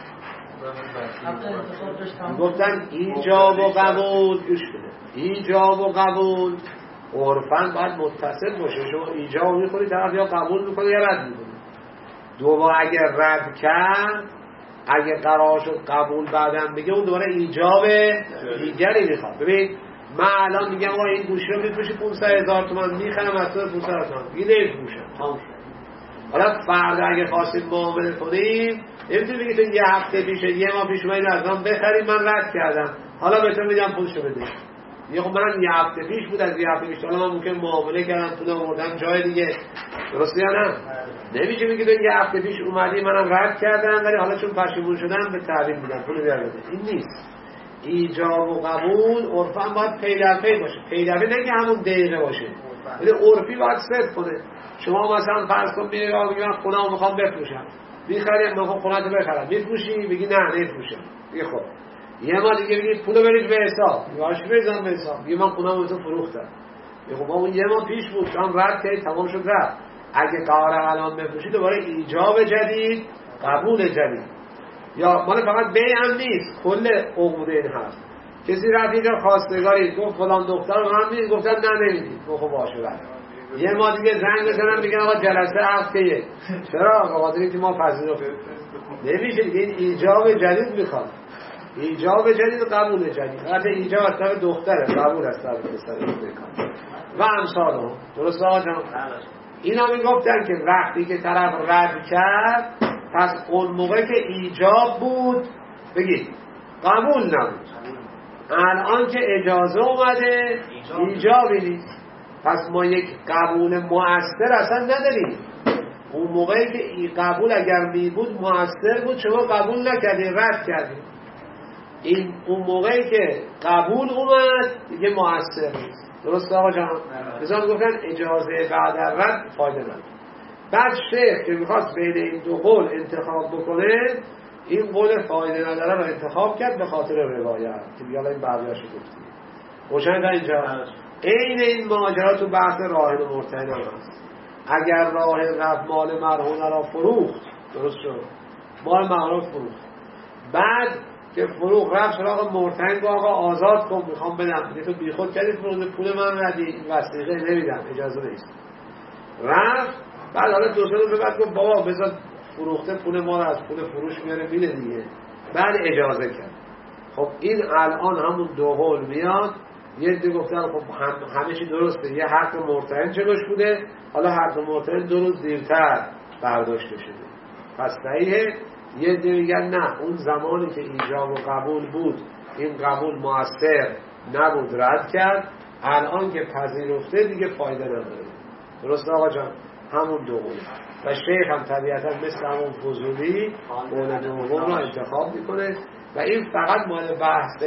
گفتن ایجاب و قبول، گوش بده، ایجاب و قبول عرفاً باید متصل باشه، شما ایجاب میکنی طرف یا قبول میکنه یا رد میکنه. دوباره اگر رد کرد، اگه قرار شد قبول بعدم بگه، اون دوباره ایجاب دیگری میخواد. ببین من الان میگم آقا این گوشی رو میفروشی 500,000 تومان، میخرم از تو 500 تومان، دیگه نمیفروشم، تموم شد. حالا فردا اگه خواستید معامله کنیم نمیتونی بگید یه هفته پیش یه ماه پیش اومدید از من بخرید من رد کردم حالا به تو میدم پولشو بده. یه خب من یه هفته پیش بود، از یه هفته پیش حالا من ممکن معامله کردم پول آوردم جای دیگه، درسته یا نه؟ نمیشه بگید یه هفته پیش اومدی منم رد کردم ولی حالا چون پشیمون شدم به تحویل میدم پول بیار بده. این نیست. ایجاب و قبول عرفاً باید پی در پی باشه. پی در پی نه که همون دقیقه باشه، ولی عرفی باید صدق کنه. شما مثلا فرض کن میگی من خونه‌مو میخوام بفروشم، میخریم میخوام خونه‌تو بخرم، میفروشی؟ میگی نه نمیفروشم. میگه خب یه ما دیگه میگی پولو برید به حساب، واش بزن به حساب، میگه من خونه‌مو تو فروختم. میگه خب اون یه ما پیش بود شام رد کردی تمام شد رفت. اگه قرار الان بفروشی دوباره ایجاب جدید قبول جدید. یا مال فقط بیع هم نیست، کل عقود این هست. کسی رفت اینجا خواستگاری گفت فلان دختر من میدید، گفتن نه نمیدید، گفت خب باشه رفت. یه ما دیگه زنگ بزنن میگن آقا جلسه عقد که چرا؟ آقا دیگه ما پذیرفتیم. نمیشه دیگه، این ایجاب جدید میخواد. ایجاب جدید قبول جدید. البته ایجاب از طرف دختره، قبول از طرف پسر میکنه. و امثال درست آقا جان؟ اینا میگفتن که وقتی که طرف رد کرد پس اون موقع که ایجاب بود بگید قبول نبود. الان که اجازه اومده ایجابی نیست. پس ما یک قبول مؤثر اصلا نداریم. اون موقعی که این قبول اگر می بود مؤثر بود شما قبول نکردید رد کردید. این اون موقعی که قبول اومد دیگه مؤثر نیست. درست آقا جان؟ مثلا گفتن اجازه بعد از رد فایده نداره. بعد شیخ که میخواست بین این دو قول انتخاب بکنه این قول فایده نداره رو انتخاب کرد به خاطر روایت که بیالا این بعضیاشو گفتیم. روشن تا اینجا؟ این ماجرا تو بحث راهن و مرتهن هم هست. اگر راهن رفت مال مرهون را فروخت، درست شد، مال مرهون فروخت، بعد که فروخت رفت سراغ مرتهن آقا آزاد کن میخوام بدم، دیگه تو بیخود کردی فروخت پول من ردی، این وثیقه نمیدم، اجازه نیست. رفت بعد حالا دو سه روز بعد گفت بابا بذار فروخته پول ما رو از پول فروش میاره میله دیگه، بعد اجازه کرد. خب این الان همون دو قول میاد. یه عده گفتن خب همه چی درسته، یه حق مرتهن جلوش بوده، حالا حق مرتهن 2 روز دیرتر برداشته شده پس صحیحه. یه عده میگن نه اون زمانی که ایجاب و قبول بود این قبول مؤثر نبود رد کرد، الان که پذیرفته دیگه فایده نداره. درست آقا جان؟ همون دو قول. و شیخ هم طبیعتا مثل همون فضولی قول دوم رو انتخاب میکنه و این فقط مال بحث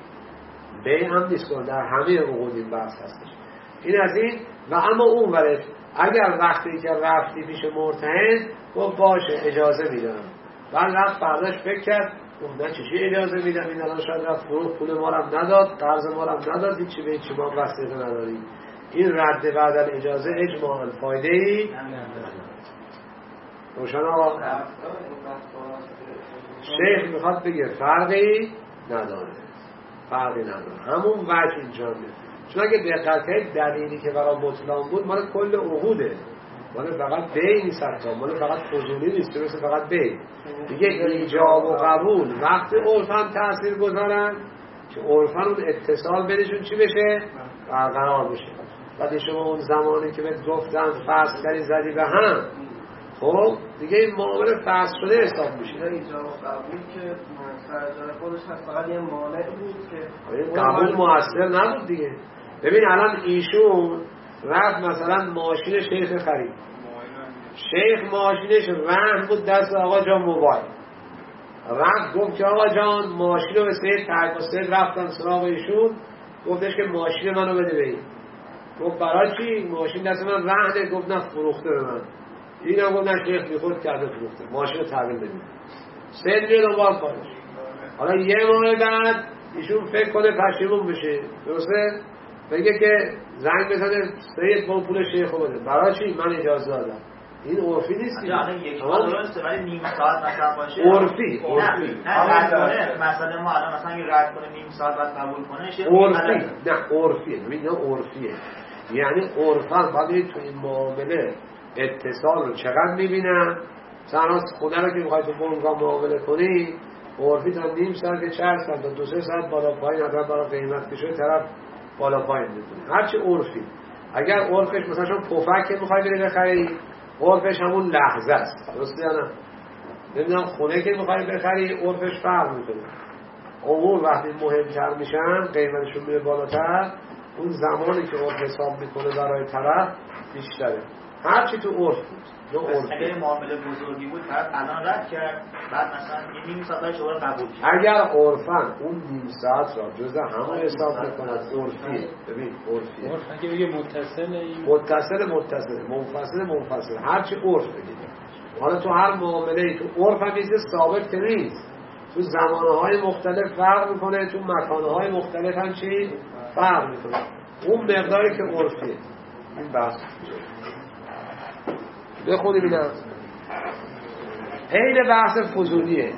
بیع هم نیست، در همه عقود این بحث هستش. این از این. و اما اون ورد اگر وقتی که رفتی پیش مرتهن گفت باشه اجازه میدم، بعد رفت فرداش فکر کرد گفت نه چیزی اجازه میدم، این الان شاید رفت فروخت پول ما هم نداد، قرض ما هم نداد، هیچی به هیچی ما وصیت نداریم، این رد بعد از اجازه اجماعاً فایده ای روشن آقا. شیخ میخواد بگه فرقی نداره، فرقی نداره، همون وجه اینجا میده. چون اگه دقت کنید دلیلی که برای بطلان بود مال کل عقوده، مال فقط بی نیست، مال فقط فضولی نیست، مثل فقط بی دیگه. ایجاب و قبول وقتی عرفاً تأثیر گذارن که عرفاً اون اتصال بینشون چی بشه؟ برقرار بشه. بعد شما اون زمانی که بهت گفتن فصل کردی زدی به هم، خب دیگه این معامله فصل شده حساب میشه. ایجاب و قبول که سرجای خودش هست فقط یه مانع بود که قبول موثر نبود دیگه. ببین الان ایشون رفت مثلا ماشین شیخ خرید، شیخ ماشینش رهن بود دست آقا جان موبایل، رفت گفت که آقا جان ماشین رو به سید ترک و سید رفتن سراغ ایشون گفتش که ماشین منو بده به این. گفت برای چی؟ ماشین دست من رهنه. گفت نه فروخته به من. این هم گفت نه شیخ بیخود کرده فروخته، ماشین رو تحویل بدید. سید میره دنبال کارش. حالا یه ماه بعد ایشون فکر کنه پشیمون بشه، درسته؟ بگه که زنگ بزنه سید با پول شیخ رو بده. برای چی؟ من اجازه دادم. این عرفی نیست دیگه. یعنی یک بار درسته ولی نیم ساعت مثلا باشه عرفی. نه رد کنه، مثلا ما الان مثلا رد کنه نیم ساعت بعد قبول کنه شیخ عرفی. نه عرفیه. ببین نه عرفیه. یعنی عرفاً باید تو این معامله اتصال رو چقدر میبینن. مثلا خونه رو که میخوای تو بانک معامله کنی عرفی تا نیم ساعت که 4 ساعت تا 2-3 ساعت بالا پایین حتما برای قیمت که شد طرف بالا پایین میکنه. هرچی عرفی، اگر عرفش مثلا شما پفک که میخوای بری بخری، عرفش همون لحظه است، درسته یا نه؟ نمیدونم خونه که میخوای بخری عرفش فرق میکنه. امور وقتی مهمتر میشن قیمتشون میره بالاتر، اون زمانی که عرف حساب میکنه برای طرف بیشتره. هرچی تو عرف بود. اگر معامله بزرگی بود طرف الان رد کرد، بعد مثلا نیم ساعت شما رو قبول کرد. اگر عرفن اون نیم ساعت را جزء همون حساب میکنه، عرفی. ببین عرفی. عرف اگه بگه متصله، منفصل هرچی عرف بگید. حالا تو هر معامله‌ای تو عرف هم چیز ثابت که نیست. تو زمانه‌های مختلف فرق میکنه، تو مکانه‌های مختلف هم چی فرق میکنه. اون مقداری که عرفیه. این بحث بخونیم اینم. این بحث فضولیه.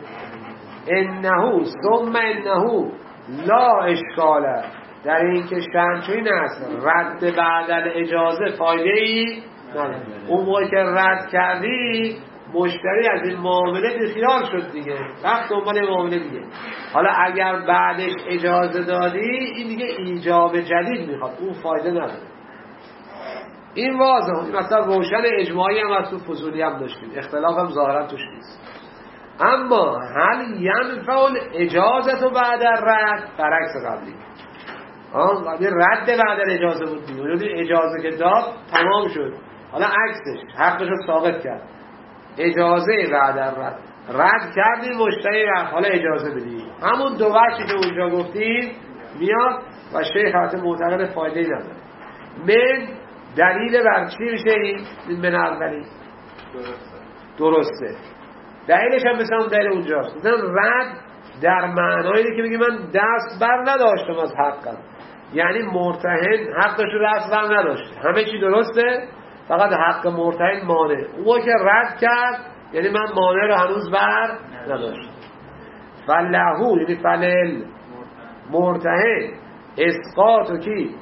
انه ثم انه لا اشکاله، در این که شرطی است رد بعد اجازه فایده ای نداره. اون موقع که رد کردی مشتری از این معامله بیخیال شد دیگه، رفت دنبال معامله دیگه. حالا اگر بعدش اجازه دادی این دیگه ایجاب جدید میخواد، اون فایده نداره. این واضحه، مثلا روشن اجماعی هم از تو فضولی هم داشتیم، اختلاف هم ظاهرا توش نیست. اما هل ینفع الاجازه بعد الرد، برعکس قبلی. قبلی رد بعد اجازه بود دیگه، اجازه که داد تمام شد، حالا عکسش حقش رو ثابت کرد، اجازه بعد الرد رد کردی مشتری رفت، حالا اجازه بدی. همون دو وجهی که اونجا گفتیم میاد و شیخ حتی معتقد فایده‌ای نداره. من دلیل بر چی میشه این من اولی؟ درسته. دلیلش هم مثل اون دلیل اونجاست. مثلا رد در معنایی که میگه من دست بر نداشتم از حقم، یعنی مرتهن حقش رو دست بر نداشت، همه چی درسته فقط حق مرتهن مانع. اون که رد کرد یعنی من مانع رو هنوز بر نداشت. فلهو یعنی فلل مرتهن اسقاط و کی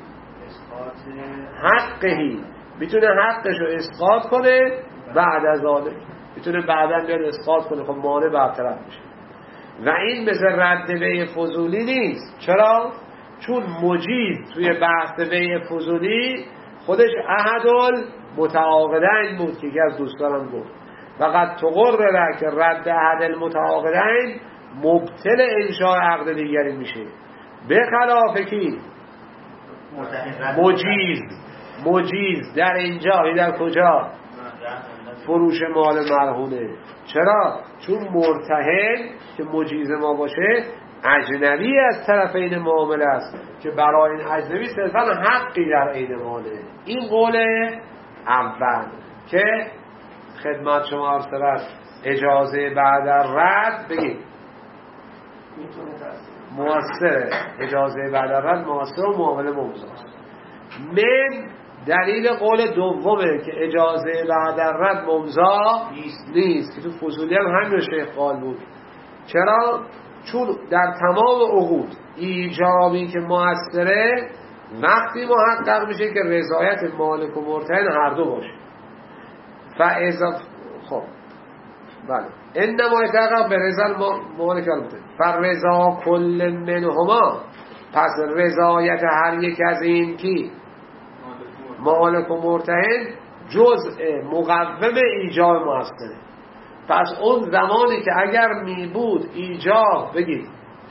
حقهی، میتونه حقش رو اسقاط کنه بعد از آن، میتونه بعدا بیاد اسقاط کنه، خب مانع برطرف میشه. و این مثل رد بیع فضولی نیست. چرا؟ چون مجیز توی بحث بیع فضولی خودش احدال متعاقدین بود که یکی از دوستانم گفت فقط تقرر که رد احد المتعاقدین مبطل انشاء عقد دیگری میشه، به خلاف کی مجیز در اینجا در کجا؟ فروش مال مرهونه. چرا؟ چون مرتهن که مجیز ما باشه اجنبی از طرفین معامله است که برای این اجنبی صرفا حقی در عین ماله. این قول اول که خدمت شما عرض شود اجازه بعد رد بگید مؤثره، اجازه بعد رد مؤثر و معامله ممضاست. من دلیل قول دومه که اجازه بعد رد ممضا نیست که تو فضولی هم همین شیخ قال بود. چرا؟ چون در تمام عقود ایجابی که مؤثره وقتی محقق میشه که رضایت مالک و مرتهن هر دو باشه. خب بله انما یتحقق به رضا مالک و مرتهن فرضا کل منهما، پس رضایت هر یک از این کی مالک و مرتهن جزء مقوم ایجاب مؤثره. پس اون زمانی که اگر می بود ایجاب بگید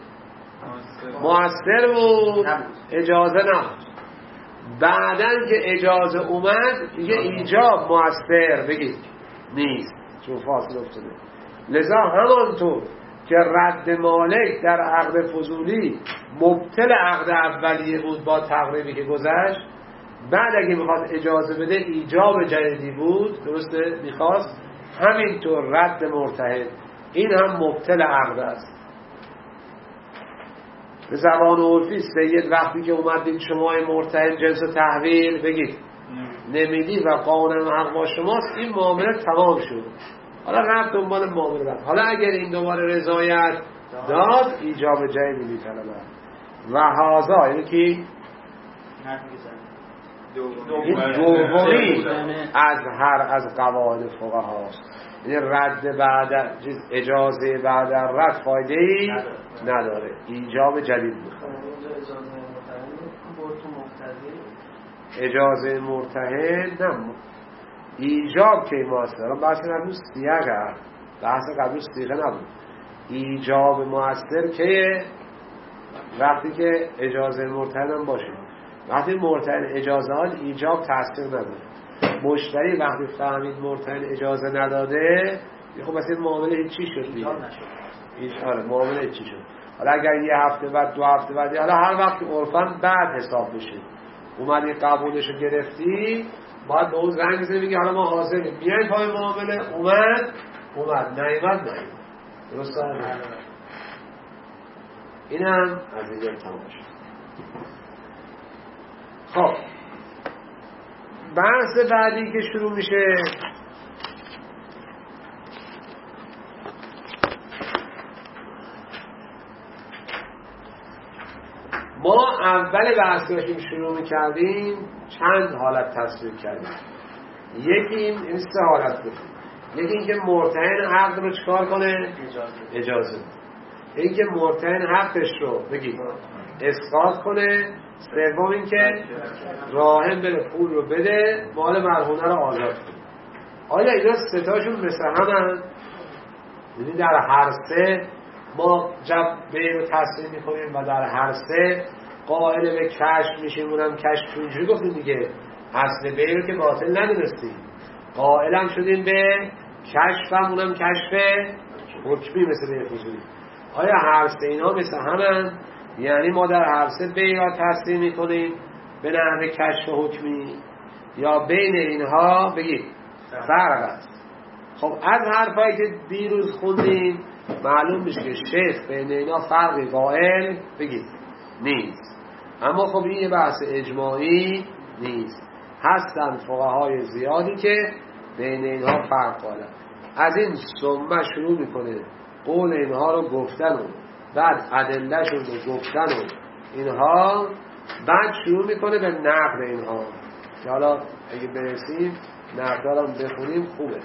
مؤثر بود اجازه نبود، بعدن که اجازه اومد دیگه ایجاب مؤثر بگید نیست، چون فاصله افتاده. لذا همانطور که رد مالک در عقد فضولی مبطل عقد اولیه بود با تقریبی که گذشت، بعد اگه میخواد اجازه بده ایجاب جدیدی بود، درسته میخواست، همینطور رد مرتهن این هم مبطل عقد است. به زبان عرفی سید وقتی که اومدید شما مرتهن جنس تحویل بگید نمیدی و قانون حق با شماست، این معامله تمام شد، حالا رفت دنبال معامله بعد. حالا اگر این دوباره رضایت داد ایجاب جدیدی میطلبه. و هازا یعنی کی این دومی از قواعد فقها هاست، یعنی رد بعد اجازه بعد رد فایده‌ای نداره، ایجاب جدید میخواد. اجازه مرتهن نه ایجاب که موثر، بحث قبل سیاقه، بحث قبل سیاقه نبود. ایجاب موثر که وقتی که اجازه مرتهن هم باشه. وقتی مرتهن اجازه داد ایجاب تاثیر نداره. مشتری وقتی فهمید مرتهن اجازه نداده خب مثلا معامله چی شد دیگه؟ آره معامله چی شد؟ حالا اگر یه هفته بعد 2 هفته بعد حالا هر وقت عرفاً بعد حساب بشه اومدی قبولشو گرفتی باید به اون زنگ بزنی بگی حالا ما حاضریم بیاین پای معامله. اومد نیومد درسته؟ اینم از اینجا تمام شد. خب بحث بعدی که شروع میشه ما اول بحث داشتیم شروع میکردیم چند حالت تصویر کردیم. یکی این 3 حالت بود. یکی این که مرتهن عقد رو چکار کنه؟ اجازه. این که مرتهن حقش رو بگید اسقاط کنه. سوم این که راهن بره پول رو بده مال مرهونه رو آزاد کنه. آیا اینا 3 تاشون مثل همن؟ یعنی در هر 3 ما جبه رو تصمیم میکنیم و در هر 3 قائل به کشف میشیم. اونم کشف اینجوری گفتیم دیگه اصل به رو که باطل ندونستیم قائل هم شدیم به کشف هم اونم کشف حکمی مثل به فضولی. آیا هر 3 اینا مثل همن؟ یعنی ما در هر 3 به را تصمیم میکنیم به نحو کشف حکمی یا بین اینها بگید فرق است. خب از حرفایی که دیروز خوندیم معلوم میشه که شیخ بین اینا فرقی قائل بگید نیست. اما خب این یه بحث اجماعی نیست. هستن فقهای زیادی که بین اینها فرق قائلن. از این ثم شروع میکنه قول اینها رو گفتن و بعد ادله شون رو گفتن و اینها بعد شروع میکنه به نقد اینها که حالا اگه برسیم نقدارم بخونیم خوبه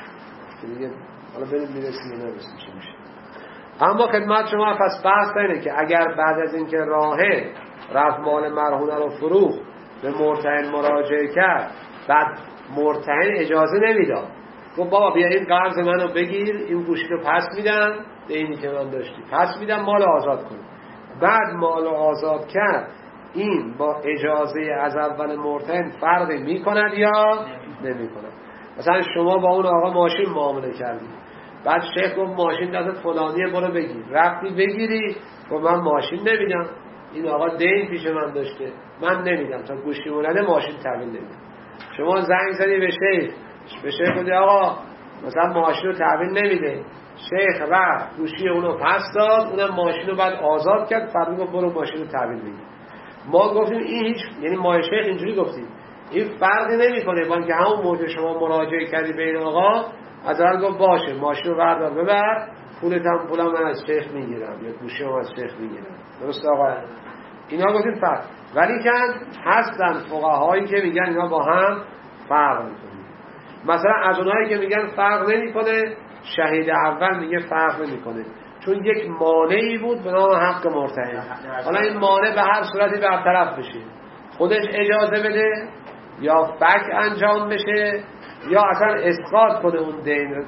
دیگه. حالا بریم میرسیم نرسیم میشه. اما خدمت شما پس بحث اینه که اگر بعد از اینکه راهن رفت مال مرهونه رو فروخت به مرتهن مراجعه کرد بعد مرتهن اجازه نمیداد گفت بابا بیا این قرض منو بگیر این گوشی رو پس میدم اینی که من داشتی پس میدم مال آزاد کن. بعد مال آزاد کرد این با اجازه از اول مرتهن فرقی میکند یا نمیکند؟ مثلا شما با اون آقا ماشین معامله کردید بعد شیخ گفت ماشین دست فلانیه برو بگیر رفتی بگیری گفت من ماشین نمیدم این آقا دین پیش من داشته من نمیدم تا گوشی مونده ماشین تحویل نمیدم. شما زنگ زدی به شیخ گفتی آقا مثلا ماشین رو تحویل نمیده شیخ رفت گوشی اونو پس داد اونم ماشین رو بعد آزاد کرد فرمی گفت برو ماشین رو تحویل بگیر. ما گفتیم این هیچ یعنی ما شیخ اینجوری گفتیم این فرقی نمیکنه با اینکه همون موقع شما مراجعه کردی به این آقا از اول گفت باشه ماشین رو بردار ببر پولم من از شیخ میگیرم یا گوشی رو از شیخ میگیرم. درست آقا؟ اینا گفتیم فرق. ولی که هستن فقهایی که میگن اینا با هم فرق میکنه. مثلا از اونایی که میگن فرق نمیکنه شهید اول میگه فرق نمیکنه چون یک مانعی بود به نام حق مرتهن. حالا این مانع به هر صورتی برطرف بشه خودش اجازه بده یا فک انجام بشه یا اصلا اسقاط کنه اون دین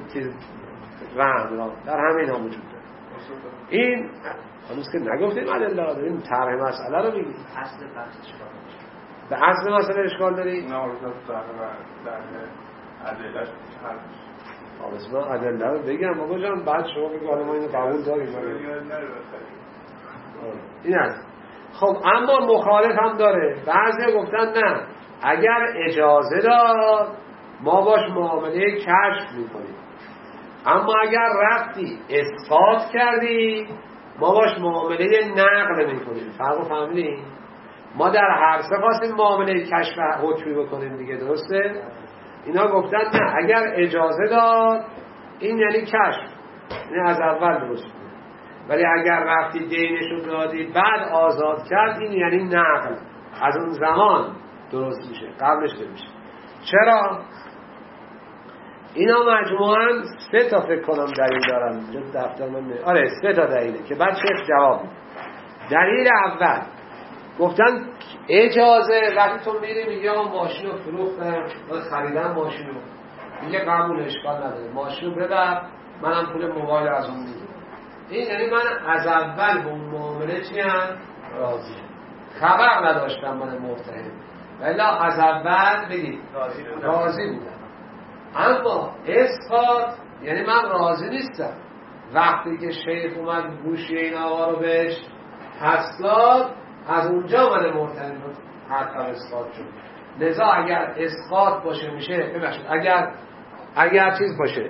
رهن را در همین ها وجود داره. این هنوز که نگفتیم ادله را داریم طرح مسئله رو بگیم. اصل بحث اشکال به اصل مسئله اشکال داری؟ نه اصلا ادلهش بس من ادله رو بگم بابا جان بعد شما بگو حالا ما اینو قبول داریم. این هست. خب اما مخالف هم داره. بعضی گفتن نه اگر اجازه داد ما باش معامله کشف میکنیم اما اگر رفتی اسقاط کردی ما باش معامله نقل میکنیم. فرقو فهمیدین؟ ما در هر سه خواستیم معامله کشف حکمی بکنیم دیگه. درسته؟ اینا گفتن نه اگر اجازه داد این یعنی کشف یعنی از اول درست بود ولی اگر رفتی دینشو دادی بعد آزاد کرد این یعنی نقل از اون زمان درست میشه قبلش نمیشه. چرا؟ اینا مجموعاً 3 تا فکر کنم دلیل دارن دفتر من آره 3 تا دلیله که بعد شیخ جواب میده. دلیل اول گفتن اجازه وقتی تو میری میگه ماشین رو فروختم خریدم ماشین رو میگه قبول اشکال نداره ماشین رو ببر منم پول موبایل از اون میگم این یعنی من از اول به اون معامله چیم؟ راضی خبر نداشتم من متهم ولی از اول بگید راضی بودم اما اسقاط یعنی من راضی نیستم وقتی که شیخ اومد گوشی این آقا رو بهش پس داد از اونجا من متهم حتی اسقاط شد لذا اگر اسقاط باشه میشه ببخشید اگر چیز باشه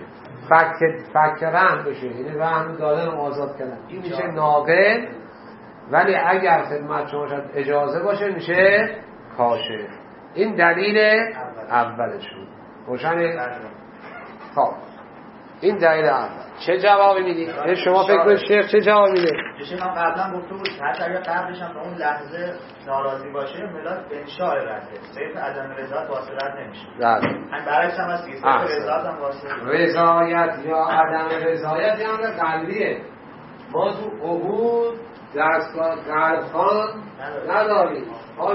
فک رحم بشه یعنی رحم دادن و آزاد کردن این میشه ناقل ولی اگر خدمت شما شد اجازه باشه میشه کاشف این دلیل اولشون روشنه؟ خب این دلیل اول چه جوابی میدی؟ شما فکر کنید شیخ چه جواب میده؟ چه من قبلا گفته بود حتی اگر قبلش هم اون لحظه ناراضی باشه ملت انشاء رده صرف عدم رضایت واسه رد نمیشه همین برعکس هم هست صرف رضایت هم واسه رضایت یا عدم رضایت یه امر قلبیه ما تو عهود دستگاه قلبخان نداریم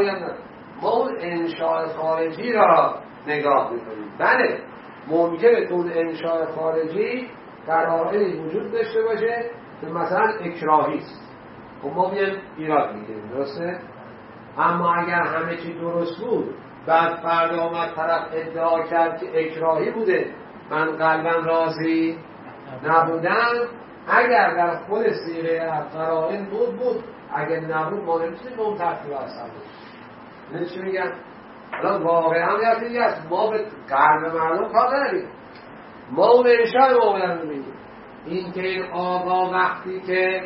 ما اون انشاء خارجی را نگاه میکنیم بله ممکنه تو اون انشاء خارجی قرائنی وجود داشته باشه که مثلا اکراهی است و ما میایم ایراد میگیریم درسته؟ اما اگر همه چی درست بود بعد فردا آمد طرف ادعا کرد که اکراهی بوده من قلبا راضی نبودم اگر در خود سیره قرائن بود اگر نبود ما نمیتونیم به اون ترتیب اصلا بود چی میگن؟ الان واقعا یکی هست ما به قلب مردم کار نداریم ما اون انشاء موقع رو میگیم این که این آقا وقتی که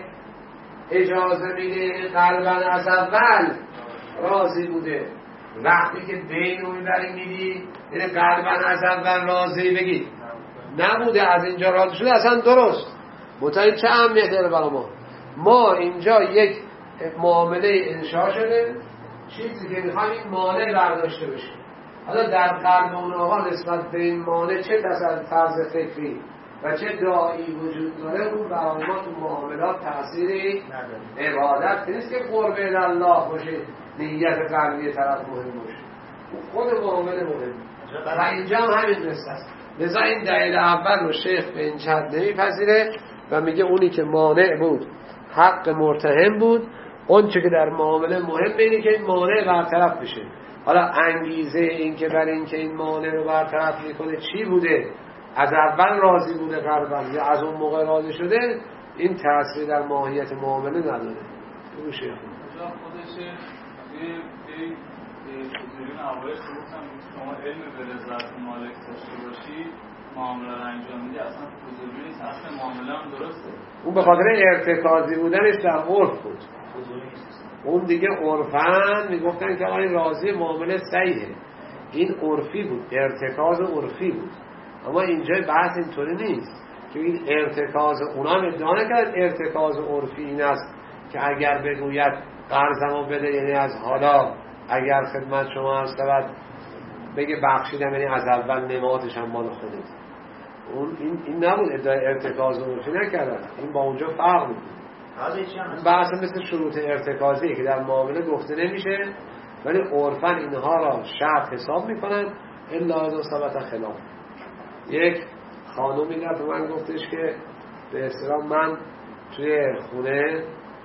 اجازه میده قلبا از اول راضی بوده وقتی که بین رو میبری میدی این قلبا از اول راضی بگید نبوده از اینجا راضی شده اصلا درست متعین چه اهمیت داره برای ما اینجا یک معامله انشاء شده چیزی که میخوایم این مانع برداشته بشه حالا در قلب اون آقا نسبت به این مانع چه طرز فکری و چه دعایی وجود داره اون برای ما تو معاملات تأثیری عبادت نیست که قرب الله باشه نیت قلبی طرف مهم باشه خود معامله مهم و اینجا هم همین قصه است لذا این دلیل اول رو شیخ به این جهت نمیپذیره و میگه اونی که مانع بود حق مرتهم بود اون چه که در معامله مهم اینه که این مانع برطرف بشه حالا انگیزه این که برای این که این مانع رو برطرف میکنه چی بوده از اول راضی بوده قلبا یا از اون موقع راضی شده این تأثیر در ماهیت معامله نداره تو شیخ خودش یه حضوری نوایش گفتم شما علم به رضایت مالک داشته باشی معامله رو انجام میدی اصلا حضوری نیست اصلا معامله هم درسته اون به خاطر ارتکازی بودنش در عرف بود اون دیگه عرفاً میگفتن که آقای راضی معامله صحیحه این عرفی بود ارتکاز عرفی بود اما اینجا بحث اینطوری نیست که این ارتکاز اونا ادعا نکرد ارتکاز عرفی این است که اگر بگوید قرضمو بده یعنی از حالا اگر خدمت شما هست بعد بگه بخشیدم یعنی از اول نمادش هم مال خودت اون این نبود ادعای ارتکاز عرفی نکردن این با اونجا فرق بود بحث مثل شروط ارتکازی که در معامله گفته نمیشه ولی عرفاً اینها را شرط حساب میکنن الا اذا ثبت خلاف یک خانومی به من گفتش که به اصطلاح من توی خونه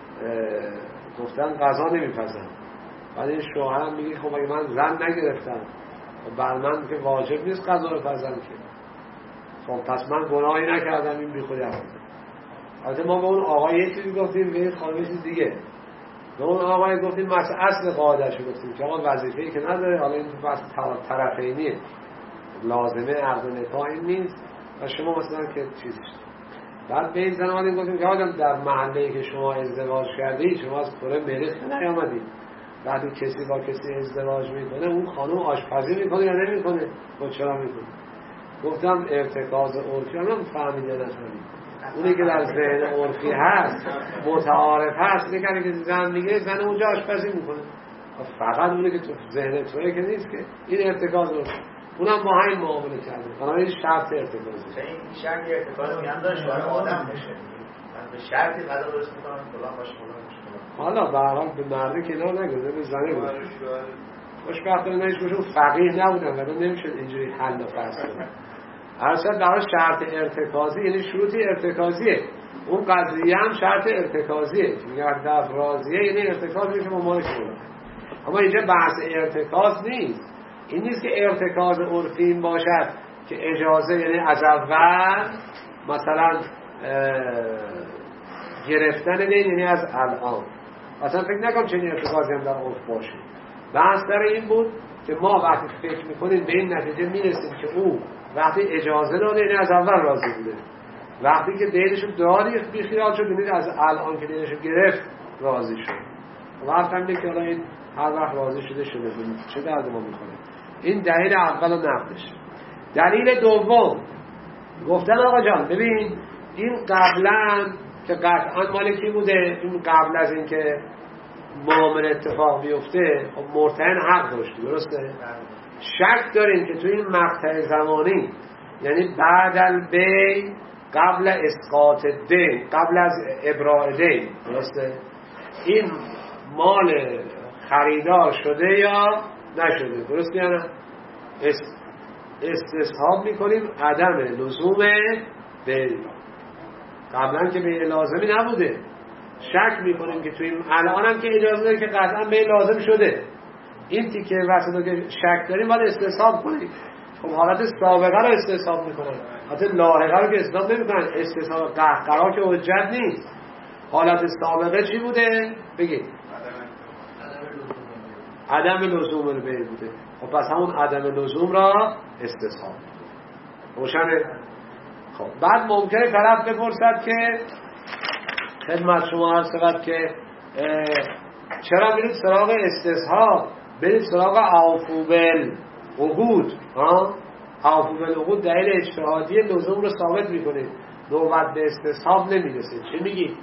گفتن غذا نمیپزم بعد این شوهرم میگه خب اگه من زن نگرفتم خب بر من که واجب نیست غذا رو پزم که خب پس من گناهی نکردم این بی خودی هم البته ما به اون آقای یه چیزی گفتیم به این خانم چیز دیگه به اون آقای گفتیم مثلا اصل قاعده‌شو گفتیم که آقا وظیفه‌ای که نداره حالا این تو بس طرفینیه لازمه عقد نکاح این نیست و شما مثلا که چیزش بعد به این زن آمدیم گفتیم که آدم در محله‌ای که شما ازدواج کردی شما از کره مریخ نیامدید بعد کسی با کسی ازدواج میکنه اون خانم آشپزی میکنه یا نمیکنه خب چرا میکنه گفتم ارتکاز عرفی هم فهمیده نشدید اونی که در ذهن عرفی هست متعارف هست میگه که زن میگه زن اونجا آشپزی میکنه فقط اونی که تو ذهن توئه که نیست که این ارتکاز عرفی اونم با همین معامله کرده بنابراین شرط ارتکازی این شرط ارتکازی هم داشت برای آدم بشه من به شرطی غذا درست میکنم فلان باشه فلان باشه حالا به هر حال به مرده کنار نگذاره به زنه بود خوشبختانه نمیشون فقیه نبودن ولی نمیشد اینجوری حل و فصل کنن. اصلا در شرط ارتکازی یعنی شروطی ارتکازیه، اون قضیه هم شرط ارتکازیه، میگه دفع راضیه یعنی ارتکاز میشه ممانش کنه. اما اینجا بحث ارتکاز نیست، این نیست که ارتکاز عرفی باشد که اجازه یعنی از اول مثلا گرفتن دین یعنی از الان. اصلا فکر نکنم چنین ارتکازی هم در عرف باشه. بحث در این بود که ما وقتی فکر میکنیم به این نتیجه میرسیم که او وقتی اجازه داده یعنی از اول راضی بوده، وقتی که دینشو داری بیخیال شد یعنی از الان که دینشو گرفت راضی شد. وقت هم که حالا این هر وقت راضی شده چه درد ما میکنه. این دلیل اول و نقدش. دلیل دوم گفتن آقا جان ببین این قبلا که قطعا مال کی بوده، این قبل از این که معامله اتفاق بیفته مرتهن حق داشت، درسته؟ شک داریم که توی این مقطع زمانی یعنی بعد البی قبل اسقاط دین، قبل از ابراء دین، درسته؟ این مال خریدار شده یا نشده، درسته یا نه؟ استصحاب میکنیم عدم لزوم بی، قبلا که بی لازمی نبوده، شک میکنیم که توی الان هم که اجازه داره که قطعا بی لازم شده، این تیکه وسط که شک داریم باید استصحاب کنیم. خب حالت سابقه رو استصحاب میکنن، حالت لاحقه رو که استصحاب نمیکنن. استصحاب قهقرا که حجت نیست. حالت سابقه چی بوده؟ بگید عدم لزوم البیع بوده. خب پس همون عدم لزوم را استصحاب روشنه. خب بعد ممکنه طرف بپرسد که خدمت شما عرض شود که چرا میرید سراغ استصحاب، برید سراغ اوفوا بالعقود. اوفوا بالعقود دلیل اجتهادی لزوم رو ثابت میکنه، نوبت به استصحاب نمیرسه. چی میگی؟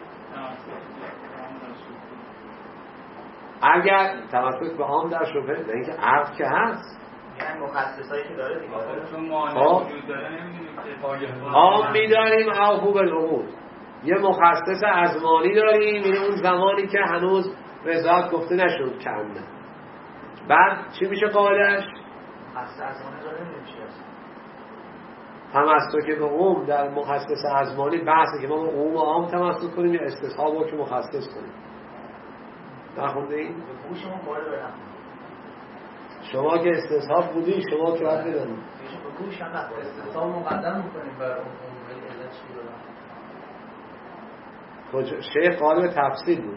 اگر تمسک به عام در شبهه نه اینکه عقد که هست، یعنی مخصصایی که داره دیگه چون مانع وجود داره نمیدونیم که عام میداریم اوفوا بالعقود، یه مخصص ازمانی داریم یعنی اون زمانی که هنوز رضایت گفته نشد کنده. بعد چی میشه قاعدش؟ مخصص ازمانی داره نمیشه تمسک به عموم در مخصص ازمانی بحثه که ما به عموم عام تمسک کنیم یا استصحاب رو که مخصص کنیم. نخونده این؟ به گوشمون باره برم شما که استصحاب بودی شما که باید بدنیم به گوش هم نخواه استصحاب مقدم میکنیم بر اون علت چی دارم. شیخ قالب تفصیل بود.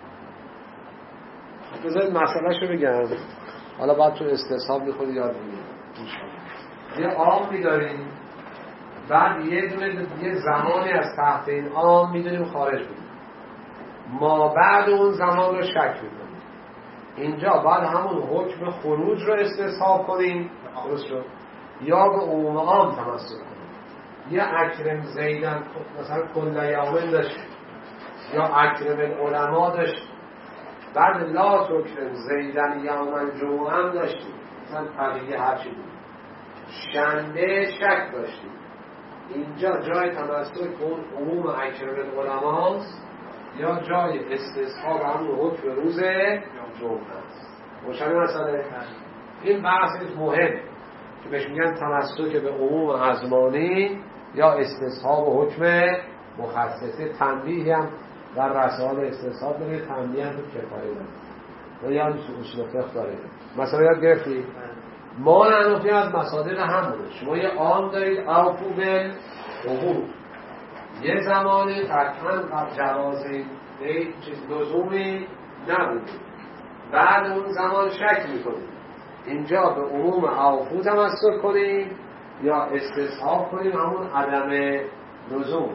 بذارید مسئله شو بگم، حالا بعد تو استصحاب میخونی یاد میگیم. یه عام میداریم، بعد یه دونه یه زمانی از تحت این عام میدونیم خارج بودیم، ما بعد اون زمان رو شک میکنیم. اینجا بعد همون حکم خروج رو استصحاب کنیم درست شد، یا به عموم عام تمسک کنیم. یا اکرم زیدن مثلا کل یومن داشت، یا اکرم العلماء داشت، بعد لا تکرم زیدن یومن جمعه هم داشتیم، مثلا پقیه هرچی بود. شنبه شک داشتیم، اینجا جای تمسک کن عموم اکرم العلماء است یا جای استصحاب همون حکم روز جمعه است. روشن مسئله؟ این بحث مهم که بهش میگن تمسک به عموم ازمانی یا استصحاب و حکم مخصصه. تنبیه هم در رسائل استصحاب داره، تنبیه هم تو کفایه داره و یا اصول فقه داره. مثلا یاد گرفتی؟ ما ننوفی از مصادر همونه. شما یه عام دارید اوفوا بالعقود، یه زمانی قطعا جوازی چیز لزومی نبود، بعد اون زمان شک میکنیم. اینجا به عموم اوفوا تمسک کنیم یا استصحاب کنیم همون عدم لزوم.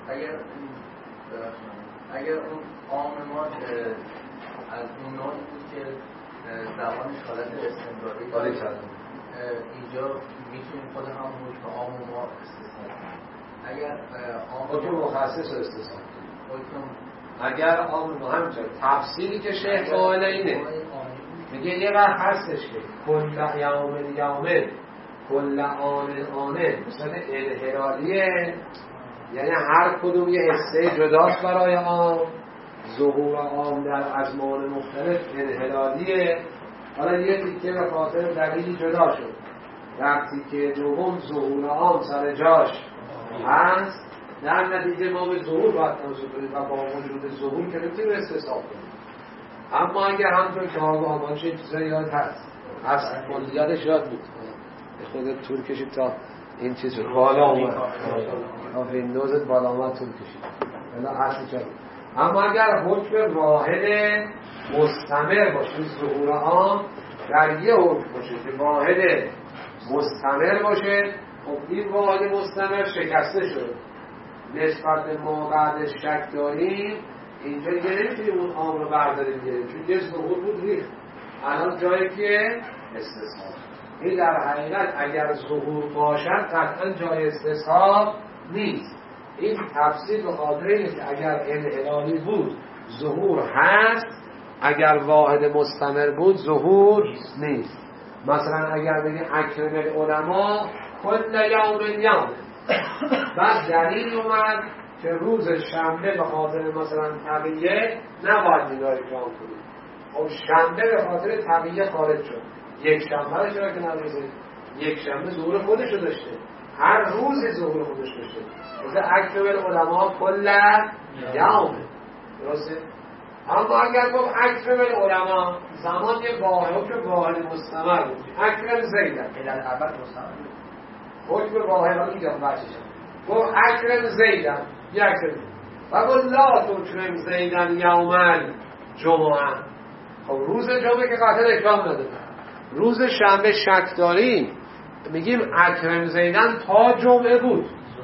اگر اون عام ما از اون نوع بود که زمانش حالت استمراری داره، اینجا میتونیم خود هم حکم عام ما استصحاب کنیم. اگر حکم مخصص رو استصحاب کنیم، اگر عام همچه تفصیلی که شیخ قائله اینه، میگه یه وقت هستش که کل یومن کل آنه مثلا انحرالیه، یعنی هر کدوم یه حصه جداست برای عام، ظهور عام در ازمان مختلف انحلالیه. حالا یه تیکه به خاطر دلیلی جدا شد، در تیکه دوم ظهور عام سر جاش هست، در نتیجه ما به ظهور باید توجه کنیم و با وجود ظهور که نمیتونیم استصحاب کنیم. اما اگر همطور که آقا آمانش این چیزایی یاد هست کلیاتش یاد بود، خودت طول کشید تا این چیز رو بالا اومد، ویندوزت بالا اومد طول کشید بلا اصلی چرا. اما اگر حکم واحد مستمر باشه، ظهور عام در یه حکم باشه که واحد مستمر باشه، خب این واحد مستمر شکسته شد. نسبت به ما بعد شک داریم، اینجا دیگه نمیتونیم اون عام رو برداریم گیریم، چون یه ظهور بود ریخت، الان جایی که استصحاب. این در حقیقت اگر ظهور باشد قطعا جای استصحاب نیست. این تفسیر به خاطر اینه که اگر انحلالی بود ظهور هست، اگر واحد مستمر بود ظهور نیست. مثلا اگر بگیم اکرم العلماء کل یوم بعد دلیل اومد که روز شنبه به خاطر مثلا تقیه نباید اینا اکرام کنیم. خب شنبه به خاطر تقیه خارج شد، یک شنبه رو چرا که نبریزید؟ یک شنبه ظهور خودشو داشته، هر روز ظهور خودش داشته. مثل اکرم العلماء کل یوم، درسته؟ اما اگر گفت اکرم العلماء زمان یه واحد مستمر بود، اکرم زیدن علت اول مستمر حکم واحد رو میگم بچشم، گفت اکرم زیدن یک اکرم و گفت لا تکرم زیدن یومن جمعه. خب روز جمعه که قطعا اکرام نداره، روز شنبه شک داریم میگیم اکرم زیدن تا جمعه بود،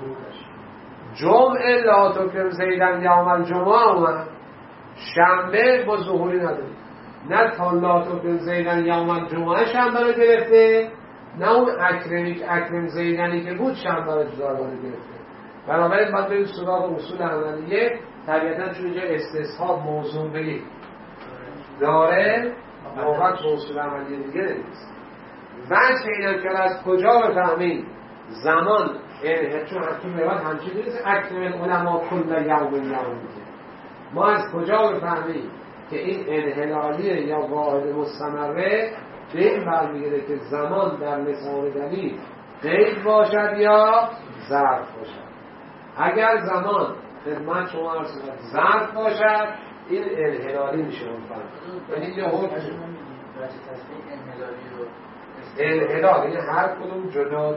جمعه لا تکرم زیدن یومن جمعه اومد، شنبه با ظهوری نداریم، نه تا لا تکرم زیدن یومن جمعه شنبه رو گرفته، نه اون اکرم زیدنی که بود شنبه رو جداگانه گرفته. بنابراین باید بریم سراغ اصول عملیه. طبیعتا چون اینجا استصحاب موضوع بگیم داره، موقت به اصول عملیه دیگه نمیست. وجه اینم که از کجا بفهمیم زمان چون حکیم رواد همچین نیست اکرم العلماء کل یوم میگه، ما از کجا بفهمیم که این انحلالیه یا واحد مستمره؟ به این برمیگره که زمان در لسان دلیل قید باشد یا ظرف باشد. اگر زمان خدمت شما عرض کنم ظرف باشد این انحلالی میشه مفهوم. یعنی یه حکم انحلال یعنی هر کدوم جدا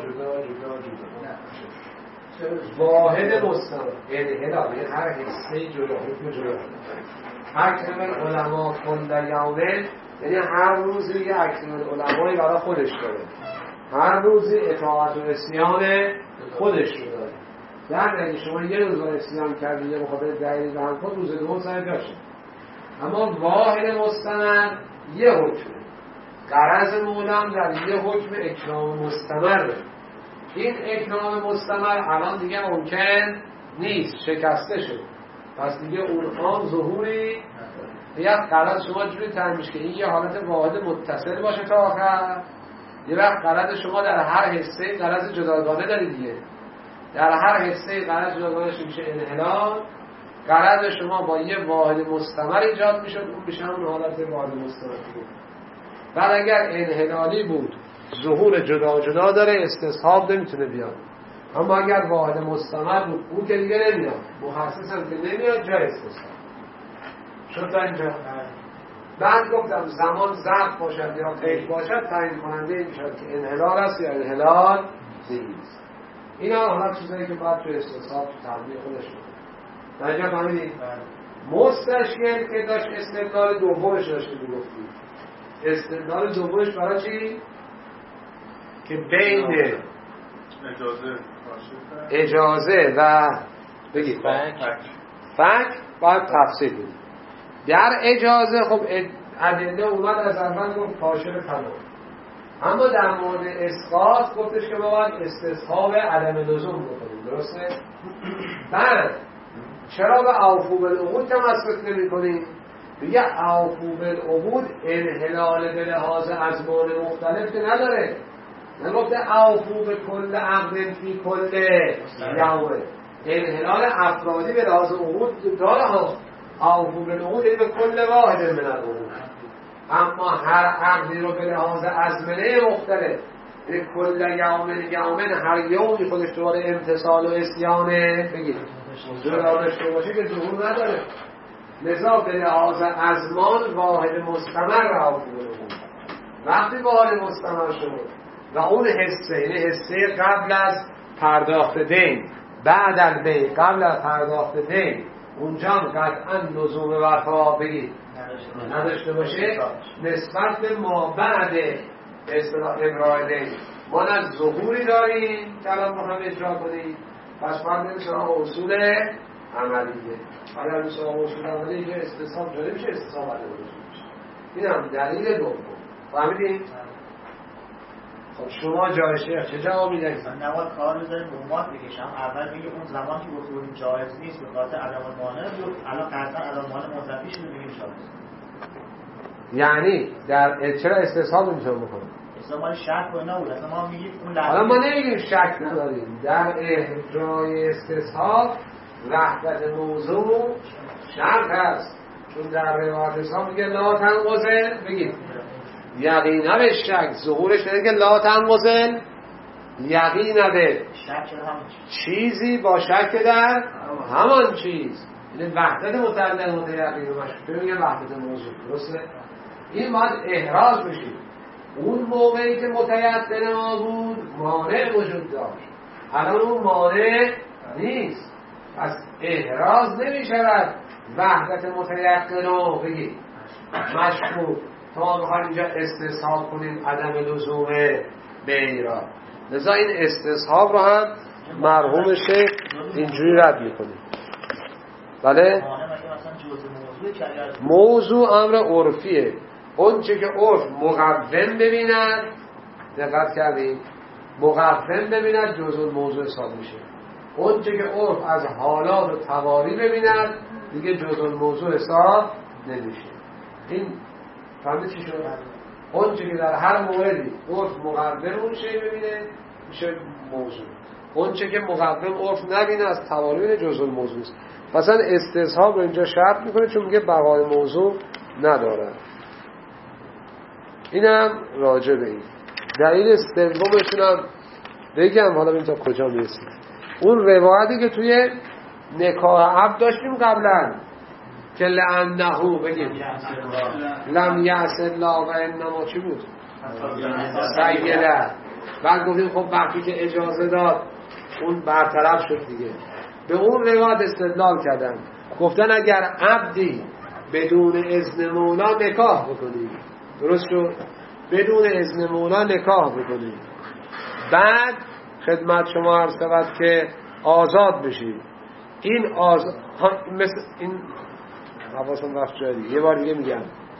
واحد مستمر. انحلال یعنی هر حصه جدا، حکم جدا. اکرم العلماء کل یوم یعنی هر روزی یه اکرم العلمایی برای خودش داره، هر روزی اطاعت و عصیان خودش رو داره. در نتیجه شما یه روز عصیان کردی یه مخاطر دلیلی به هم خود، روز دوم سر جاشه. اما واحد مستمر یه حکمه، غرض مولم در یه حکم اکرام مستمر. این اکرام مستمر الان دیگه ممکن نیست، شکسته شد، پس دیگه اون عام ظهوری یه غرض شما جوری تعریف که این یه حالت واحد متصل باشه تا آخر. یه وقت غرض شما در هر حصه غرض جداگانه دارید دیگه، در هر حصه غرض جداگانه میشه انحلال. غرض شما با یه واحد مستمر ایجاد میشد، اون میشه اون حالت واحد مستمر بود. بعد اگر انحلالی بود ظهور جدا داره، استصحاب نمیتونه بیاد. اما اگر واحد مستمر بود اون که دیگه نمیاد، محسس هم که نمیاد، جای استصحاب شد. تا اینجا بعد گفتم زمان ظرف باشد یا قید باشد تعیین کننده این میشد که انحلال است یا انحلال نیست. اینا حالا چیزایی که باید تو استصحاب تو تعبیر خودش بود. در اینجا فهمیدید؟ مستشکل که داشت استدلال دومش داشته میگفتید. استدلال دومش برای چی؟ که بین اجازه و بگید فک باید تفصیل بود. در اجازه خب ادله اومد از اول گفت پاشل تمام، اما در مورد اسقاط گفتش که ما باید استصحاب عدم لزوم بکنیم، درسته؟ بعد چرا به اوفو بالعقود تمسک نمی کنیم؟ میگه اوفو بالعقود انحلال به لحاظ ازمان مختلف که نداره، نگفته اوفو به کل عقد فی کل یوم. انحلال افرادی به لحاظ عقود داره ها، اوفو بالعقود یعنی به کل واحد من العقود. اما هر عقدی رو به لحاظ ازمنه مختلف کل یومن هر یومی خودش دوباره امتصال و اسیانه بگید ظهور داشته باشه که ظهور نداره. لذا به لحاظ ازمان واحد مستمر را بود. وقتی واحد مستمر شد و اون حسه یعنی حسه قبل از پرداخت دین بعد البیع قبل از پرداخت دین اونجا قطعا لزوم وفا بگید نداشته باشه نسبت به ما بعد اصطلاح ابراء دین ما نه ظهوری داریم که الان ما هم اجرا کنیم پس باید بریم سراغ اصول عملیه. اگر بریم سراغ اصول عملیه که استصحاب جاری میشه استصحاب علیه میشه. این هم دلیل دوم. فهمیدیم؟ خب شما جای شیخ چه جوابی دارید؟ نباید کار بذاریم رومات بکشم. اول میگه اون زمان که گفتیم جایز نیست به خاطر عدم المانع بود، الان قطعا عدم المانع مضافی شده میگیم جایز. یعنی در چرا استصحاب نمیتونه بکنه؟ استصحاب شک و اینا بود. اصلا ما میگیم اون لحظه حالا ما نمیگیم شک نداریم. در احجای استصحاب وحدت موضوع شرط هست. چون در روایت اسلام میگه لا تنقضل بگید یقینا به شک ظهورش میگه لا تنقضل یقینا به چیزی با شک در همان چیز. یعنی وحدت متعلق متیقین رو مشکل میگه وحدت موضوع. درسته؟ این باید احراز بشید. اون موقعی که متیقن ما بود مانع وجود داشت، الان اون مانع نیست. پس احراز نمی شود وحدت متیقن رو بگید مشکوک تا بخواهیم اینجا استصحاب کنیم عدم لزوم بیرا. لذا این استصحاب رو هم مرحوم شیخ اینجوری رد میکنیم. بله؟ موضوع امر عرفیه. اون چه که عرف مقوم ببیند، دقت کردیم، مقوم ببیند جزء موضوع حساب میشه. اون چه که عرف از حالات و تواری ببیند دیگه جزء موضوع حساب نمیشه. این فهمید چی شد؟ اون چه که در هر موردی عرف مقوم اون شی ببینه میشه موضوع. اون چه که مقوم عرف نبینه از تواری ببینه جزء موضوع است. مثلا استصحاب رو اینجا شرط میکنه چون میگه بقای موضوع نداره. اینم راجع به این دلیل سومشون هم بگم. حالا ببین تا کجا میرسیم. اون روایتی که توی نکاح عبد داشتیم قبلا که لعنه بگیم لم یعص الله و انما چی بود سیله. بعد گفتیم خب وقتی که اجازه داد اون برطرف شد دیگه. به اون روایت استدلال کردن گفتن اگر عبدی بدون اذن مولا نکاح بکنی، درست شد، بدون اذن مولا نکاح بکنی، بعد خدمت شما عرض شود که آزاد بشی، این آزاد مثل این حواسم رفت جایی. یه بار دیگه میگم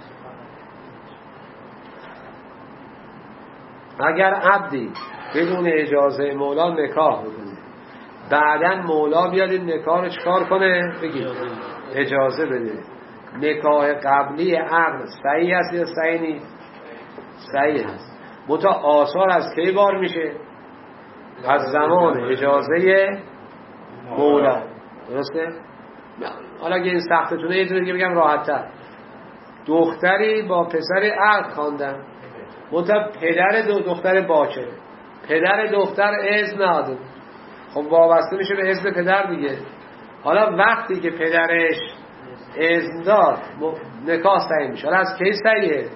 اگر عبدی بدون اجازه مولا نکاح بکنه بعدن مولا بیاد این نکاح رو چکار کنه بگید اجازه بده، نکاح قبلی عقد صحیح هست یا صحیح نیست؟ صحیح هست. متا آثار از کی بار میشه؟ از زمان اجازه مولا. درسته؟ حالا اگه این سختتونه یه جور دیگه بگم راحت‌تر. دختری با پسر عقد خواندن، متا پدر دختر باکره، پدر دختر اذن نداد، خب وابسته میشه به اذن پدر دیگه. حالا وقتی که پدرش اذن داد نکاح صحیح میشه. حالا از کی صحیحه؟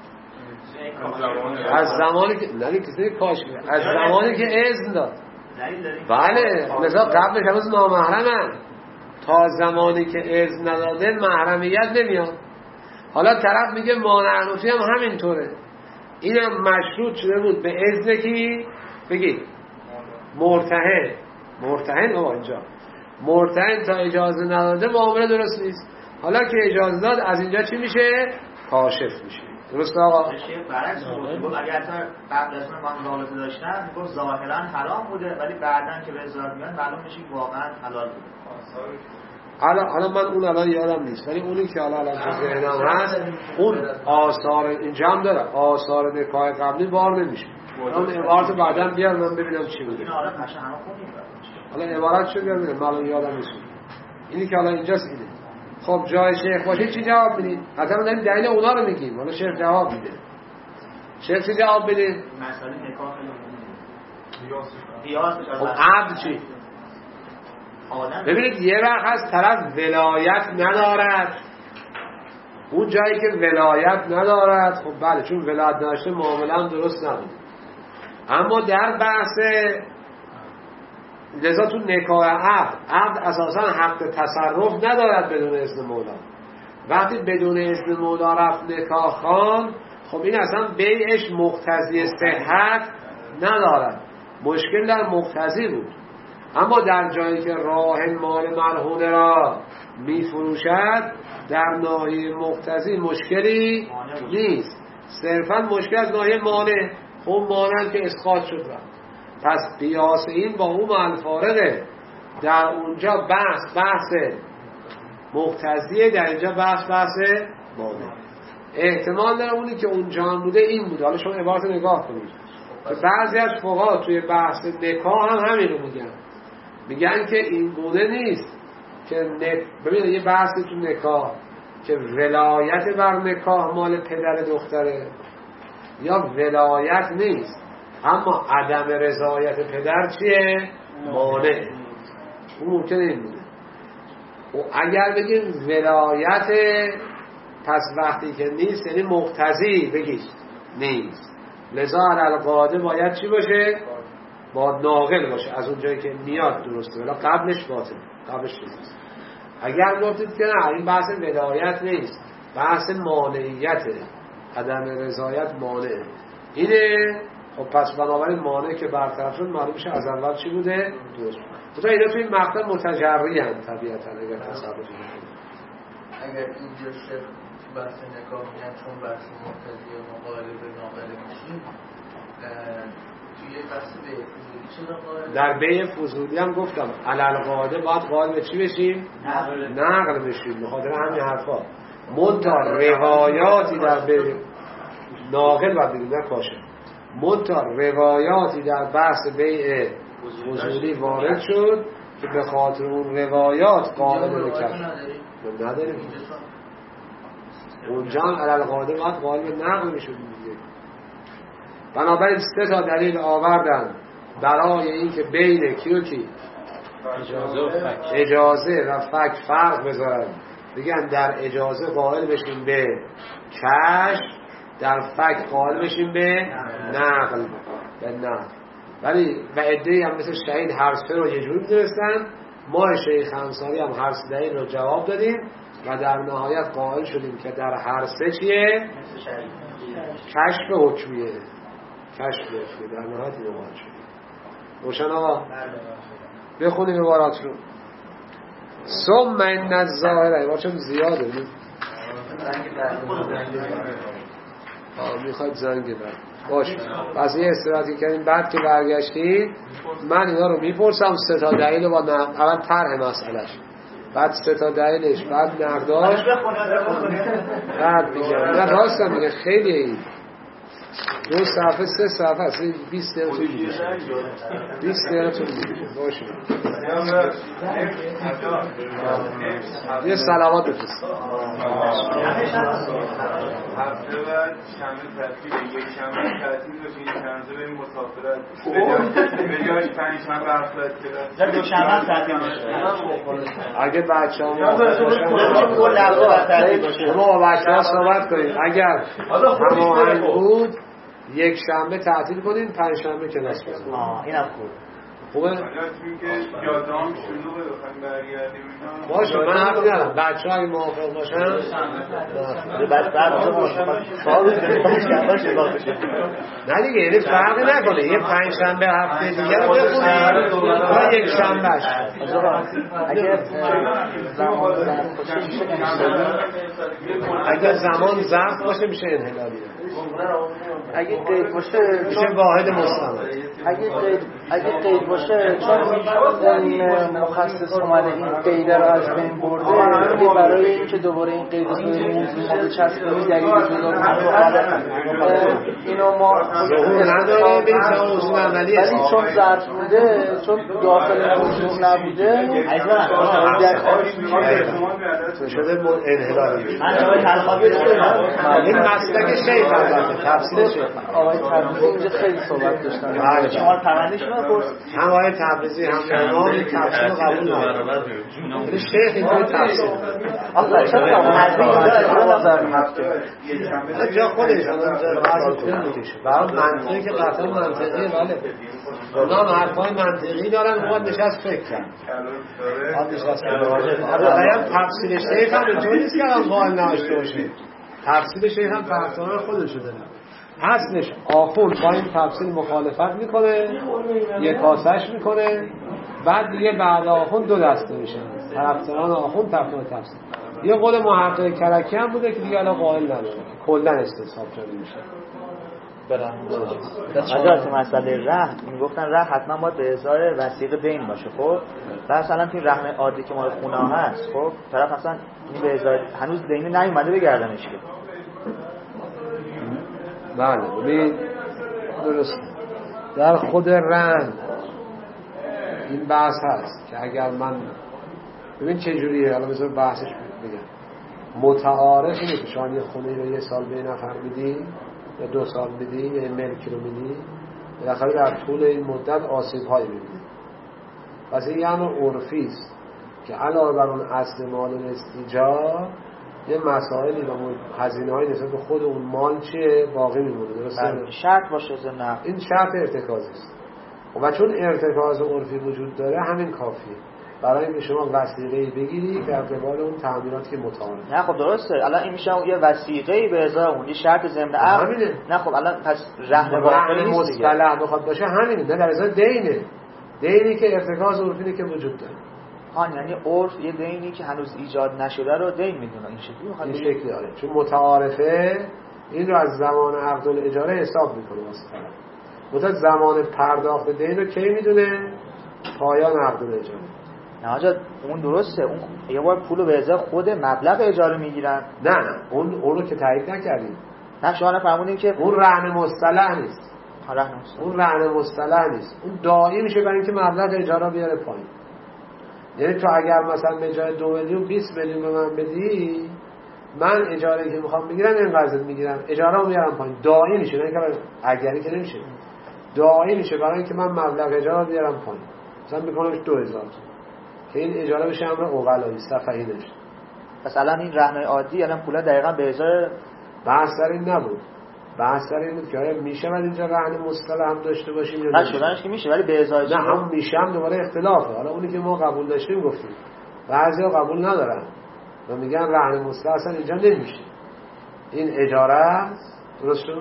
از زمانی که نه کسی کاش میگه از زمانی که اذن داد. بله مثلا قبلش هنوز نامحرمن، تا زمانی که اذن نداده محرمیت نمیاد. حالا طرف میگه مانعنوفی هم همینطوره، اینم مشروط شده بود به اذن کی بگید مرتهن اینجا مرتهن تا اجازه نداده معامله درست نیست. حالا که اجازه داد از اینجا چی میشه؟ کاشف میشه. درست آقا؟ برعکس بود. اگر قبل از من رابطه داشتن میگفت ظاهرا حرام بوده ولی بعدن که به ازدواج میان معلوم میشه واقعا حلال بوده. حالا من اون الان یادم نیست ولی اونی که الان تو ذهنم هست اون آثار اینجا هم داره، آثار نکاح قبلی بار نمیشه. اون عبارت بعداً بیار من ببینم چی بوده. این حالا قشنگ همه خونیم. حالا عبارت چه بیار ببینم من الان یادم نیست. اینی که الان اینجاست اینه. خب جای شیخ باشه چی جواب میدید؟ حتما داریم دلیل اونا رو میگیم. حالا شیخ جواب میده. شیخ چی جواب میده؟ مسئله نکاح قیاس. خب عبد چی؟ ببینید یه وقت هست طرف ولایت ندارد، اون جایی که ولایت ندارد خب بله چون ولایت نداشته معامله درست نبود. اما در بحث لذا تو نکاح عبد اساسا حق تصرف ندارد بدون اذن مولا. وقتی بدون اذن مولا رفت نکاح خان خب این اصلا بیعش مقتضی صحت ندارد، مشکل در مقتضی بود. اما در جایی که راهن مال مرهونه را میفروشد در ناحیه مقتضی مشکلی نیست، صرفا مشکل از ناحیه مانع. خب مانع که اسقاط شد رفت. پس قیاس این با اون الفارقه. در اونجا بحث مقتضیه، در اینجا بحث مانع. احتمال داره اونی که اونجا هم بوده این بوده. حالا شما عبارت نگاه کنید که بعضی از فقها توی بحث نکاح هم همین رو میگن که این گونه نیست که ببینید یه بحثی تو نکاح که ولایت بر نکاح مال پدر دختره یا ولایت نیست اما عدم رضایت پدر چیه؟ مانع. اون ممکنه این بوده. و اگر بگیم ولایت پس وقتی که نیست یعنی مقتضی بگید نیست، لذا القاعده باید چی باشه؟ باید ناقل باشه از اون جایی که میاد درسته ولی قبلش باطل، قبلش نیست. اگر گفتید که نه این بحث ولایت نیست بحث مانعیته، عدم رضایت مانع اینه، خب پس بنابراین مانع که برطرف شد معلوم میشه از اول چی بوده؟ درست. تو اینا تو این مقطع متجری هم طبیعتا اگر تصور کنید. اگر اینجا شیخ بحث نکاح میگن چون بحث مقتضی مقابله به ناقل میشیم توی بحث به فضولی چرا قائل؟ در بیع فضولی هم گفتم علالقاعده باید قائل به چی بشیم؟ نقل بشیم. بخاطر همین حرفا منتها روایاتی در بیع ناقل باید بگیم نه کاشه. منتها روایاتی در بحث بیع فضولی وارد شد که به خاطر اون روایات قائل به کش نداریم. اونجا هم علالقاعده باید قائل به نقل میشد دیگه. بنابراین 3 تا دلیل آوردن برای این که بین کی و کی اجازه و فک فرق بذارن. بگن در اجازه قائل بشیم به کش، در فک قائل بشیم به نقل. ولی و عده‌ای هم مثل شهید هر 3 رو یه جوری می‌دونستن. ما شیخ انصاری هم هر 3 دلیل رو جواب دادیم و در نهایت قائل شدیم که در هر 3 چیه؟ کشف حکمیه. در نهایت اینو قائل شدیم. روشن آقا؟ بخونیم عبارات رو. ثم ان الظاهر ما چون زیاده میخواید زنگ بر باش. پس یه استراحتی کردیم بعد که برگشتید من اینا رو میپرسم 3 تا دلیل رو با اول طرح مسئلهش بعد 3 تا دلیلش بعد نقداش بعد میگم نه راستم میگه خیلی این 2 صفحه 3 صفحه است 20 دقیقه طول می‌کشه 20 دقیقه طول می‌کشه باشه. یه صلوات بفرست. هفته بعد شنبه تعطیل، یک شنبه تعطیل باشه، این شنبه بریم مسافرت. به جاش پنجشنبه حفلت کرد. دوشنبه تعطیل باشه. اگه بچه‌ها کل هفته تعطیل باشه. ما با بچه‌ها صحبت کنیم. اگر هماهنگ بود یک شنبه تعطیل کنیم، پنج شنبه کلاس بزنیم. اینم خوبه. خوبه؟ حالا چون که یاددام شلوغه بخوایم برگردیم اینا. باشه من حرف ندارم. بچه‌ها اگه موافق باشن نه دیگه یعنی فرقی نکنه. یه پنج شنبه هفته دیگه رو بخونیم تا یک شنبهش. اگه زمان ضعف باشه میشه انحلالی. اگه قید باشه میشه واحد مستمر. اگه قید اگه قید باشه چون این مخصص اومده این قید رو از بین برده برای اینکه دوباره این قید رو موضوع چسبونی دلیل جدا کنه اینو ما نداره بریم تا اصول عملی ولی چون ظرف بوده چون داخل موضوع نبوده شده انحلال این مسلک شیخ البته تفسیر شیخ آقای تبریزی اینجا خیلی صحبت داشتن شما پروندهشون رو پرسید هم آقای تبریزی هم امام تفسیر قبول ندارن ولی شیخ اینطوری تفسیر آقا چرا جا خودش برای منطقی که قطعا منطقیه ولی اونا حرفای منطقی دارن باید نشست فکر کرد باید نشست هم تفسیر شیخ هم اینطور نیست که هم قائل نوشته باشه تفسیر شیخ هم طرفداران خودشو دارن هستش آخوند با این تفسیر مخالفت میکنه یکاسش میکنه بعد دیگه بعد آخوند دو دسته میشن طرفداران آخوند طرفدار تفسیر یه قول محقق کلکی هم بوده که دیگه الان قائل نداره کلا استصحاب شده میشه حضرت مسئله رهن میگفتن رهن حتما باید به ازای وثیقه دین باشه خب مثلا توی رهن عادی که مال خونه ها هست خب طرف مثلا این به ازای هنوز دینی نیومده بگردنش که بله ببین درست در خود رهن این بحث هست که اگر من ببین چه جوریه الان مثلا بحثش بگم متعارف اینه که شما یه خونه رو یه سال به نفر میدی یا 2 سال میدی یا ملکی رو میدی بالاخره در طول این مدت آسیب‌هایی میبینی پس این یعنی عرفی است که علاوه بر اون اصل مال استیجار یه مسائلی و هزینه‌های نسبت به خود اون مال چیه باقی میمونه درسته شرط باشه نه این شرط ارتکاز است و چون ارتکاز عرفی وجود داره همین کافیه برای اینکه شما وثیقه‌ای بگیری در قبال اون تعمیراتی که متعارف نه خب درسته الان این میشه یه وثیقه‌ای به ازای اون یه شرط ضمن عقد نه خب الان پس رهن واقعی نیست مصطلح بخواد باشه همینه نه در ازای دینی که ارتکاز عرفی که وجود داره یعنی عرف یه دینی که هنوز ایجاد نشده رو دین میدونه این شکلی این شکلی داره چون متعارفه این رو از زمان عقد الاجاره حساب میکنه واسه طرف مدت زمان پرداخت دین رو کی میدونه پایان عقد الاجاره نه آجا اون درسته اون یه بار پولو به ازای خود مبلغ اجاره میگیرن نه اون رو که تایید نکردیم نه شما نفهمونین که اون رهن مصطلح نیست اون رهن مصطلح نیست اون داعی میشه برای اینکه مبلغ اجاره بیاره پایین یعنی تو اگر مثلا به جای 2 میلیون 20 میلیون به من بدی من اجاره که میخوام بگیرم اینقدر میگیرم اجاره رو میارم پایین داعی میشه نه که اگری که نمیشه داعی میشه برای اینکه من مبلغ اجاره رو بیارم پایین مثلا میکنمش 2000 که این اجاره بشه امر اوغلایی صفحه‌ای نشه پس الان این رهن عادی الان پولا دقیقاً به ازای بحث در این نبود بحث در این بود که آیا میشه من اینجا رهن مصطلح هم داشته باشیم یا نه شدنش که میشه ولی به ازای نه هم میشه هم دوباره اختلافه حالا اونی که ما قبول داشتیم گفتیم بعضیا قبول ندارن و میگن رهن مصطلح اصلا اینجا نمیشه این اجاره است درست شد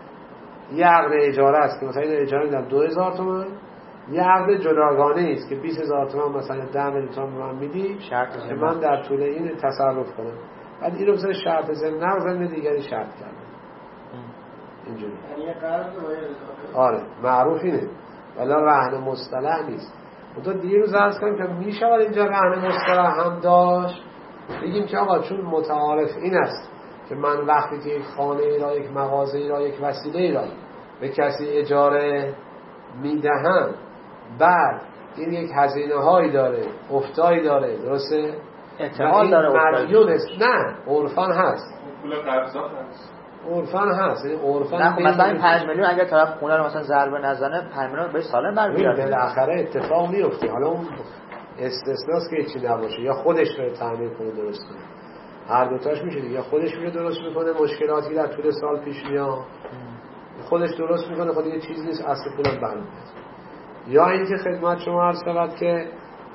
یه عقد اجاره است که مثلا این اجاره میدم 2000 تومان یه عقد جداگانه است که 20000 تومان مثلا 10 میلیون تومان من میدی که من در طول این تصرف کنم بعد اینو مثلا شرط ضمن ضمن دیگری شرط کردم اینجوری آره معروف اینه ولی رهن مصطلح نیست تو دیروز عرض کنم که میشه ولی اینجا رهن مصطلح هم داشت بگیم که آقا چون متعارف این است که من وقتی که یک خانه ای را یک مغازه ای را یک وسیله ای را به کسی اجاره میدهم بعد این یک هزینه هایی داره افتایی داره درسته؟ احتمال داره مدیون است نه عرفان هست پول قرضات هست عرفان هست یعنی عرفان نه مثلا این 5 میلیون اگر طرف خونه رو مثلا ضربه نزنه 5 میلیون به سالم برمیگرده بالاخره اتفاق میفته حالا اون استثناست که چی نباشه یا خودش رو تعمیر کنه درست کنه هر دوتاش میشه دیگه خودش میره درست میکنه مشکلاتی در طول سال پیش میاد خودش درست میکنه خود یه چیز نیست اصل پولم برمیاد یا اینکه خدمت شما عرض شود که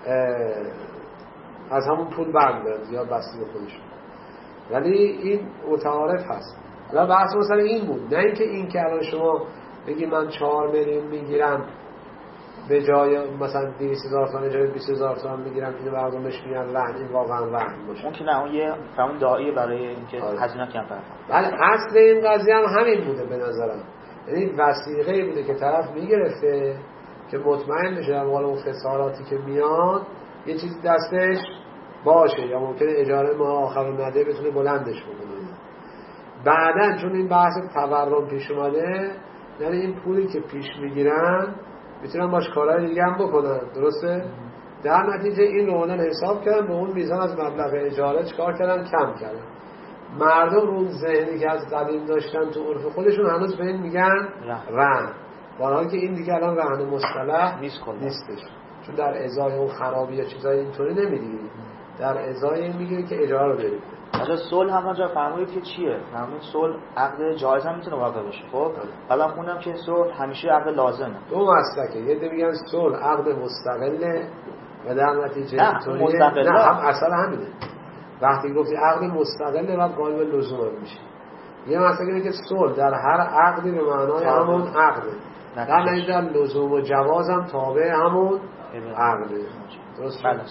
از همون پول برمیاد یا بسته به خودش ولی این متعارف هست حالا بحث مثلا این بود نه اینکه الان شما بگی من 4 میلیون میگیرم به جای مثلا 200,000 تومان به جای 20,000 تومان میگیرم اینو مردمش میگن رهن این واقعا رهن باشه اون که نه اون یه فهمون داعیه برای اینکه هزینه کم کنه بله اصل این قضیه هم همین بوده به نظرم یعنی وثیقه‌ای بوده که طرف میگرفته که مطمئن بشه در مقابل اون خساراتی که میاد یه چیزی دستش باشه، یا ممکنه اجاره ما آخر نده بتونه بلندش بکنه. بعدن چون این بحث تورم پیش اومده، یعنی این پولی که پیش میگیرن میتونن باش کارهای دیگه هم بکنن، درسته؟ در نتیجه این رو اونا حساب کردن، به اون میزان از مبلغ اجاره چکار کردن؟ کم کردن. مردم اون ذهنی که از قدیم داشتن تو عرف خودشون هنوز به این میگن رهن، در حالی که این دیگه الان رهن مصطلح نیستش، چون در ازای اون خرابی یا چیزای اینطوری نمیدید، در ازای این میگه که اجاره رو برید. آجا صلح هم آجا فرمودید که چیه؟ فرمودید صلح عقد جایز هم میتونه واقع بشه. خب حالا خوندم که صلح همیشه عقد لازمه. دو مسلکه، یه ده میگن صلح عقد مستقله و در نتیجه اینطوریه، نه هم اصلا همینه. وقتی گفتی عقد مستقله بعد قائل لزوم میشه. یه مسئله اینه که صلح در هر عقدی به معنای همون عقده، در نتیجه لزوم و جواز هم تابع همون عقده. درست شد؟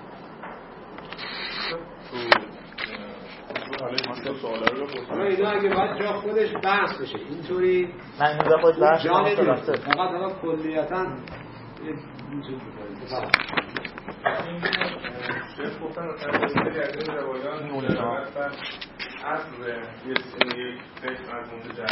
حالا اینا اگه باید جا خودش بحث بشه اینطوری من اینو به خود بحث جا نمیده، فقط حالا کلیتاً اینجور بکنید. شیخ گفتن اصلی از این روایان مجرد بر اصل یک قسم از منتجه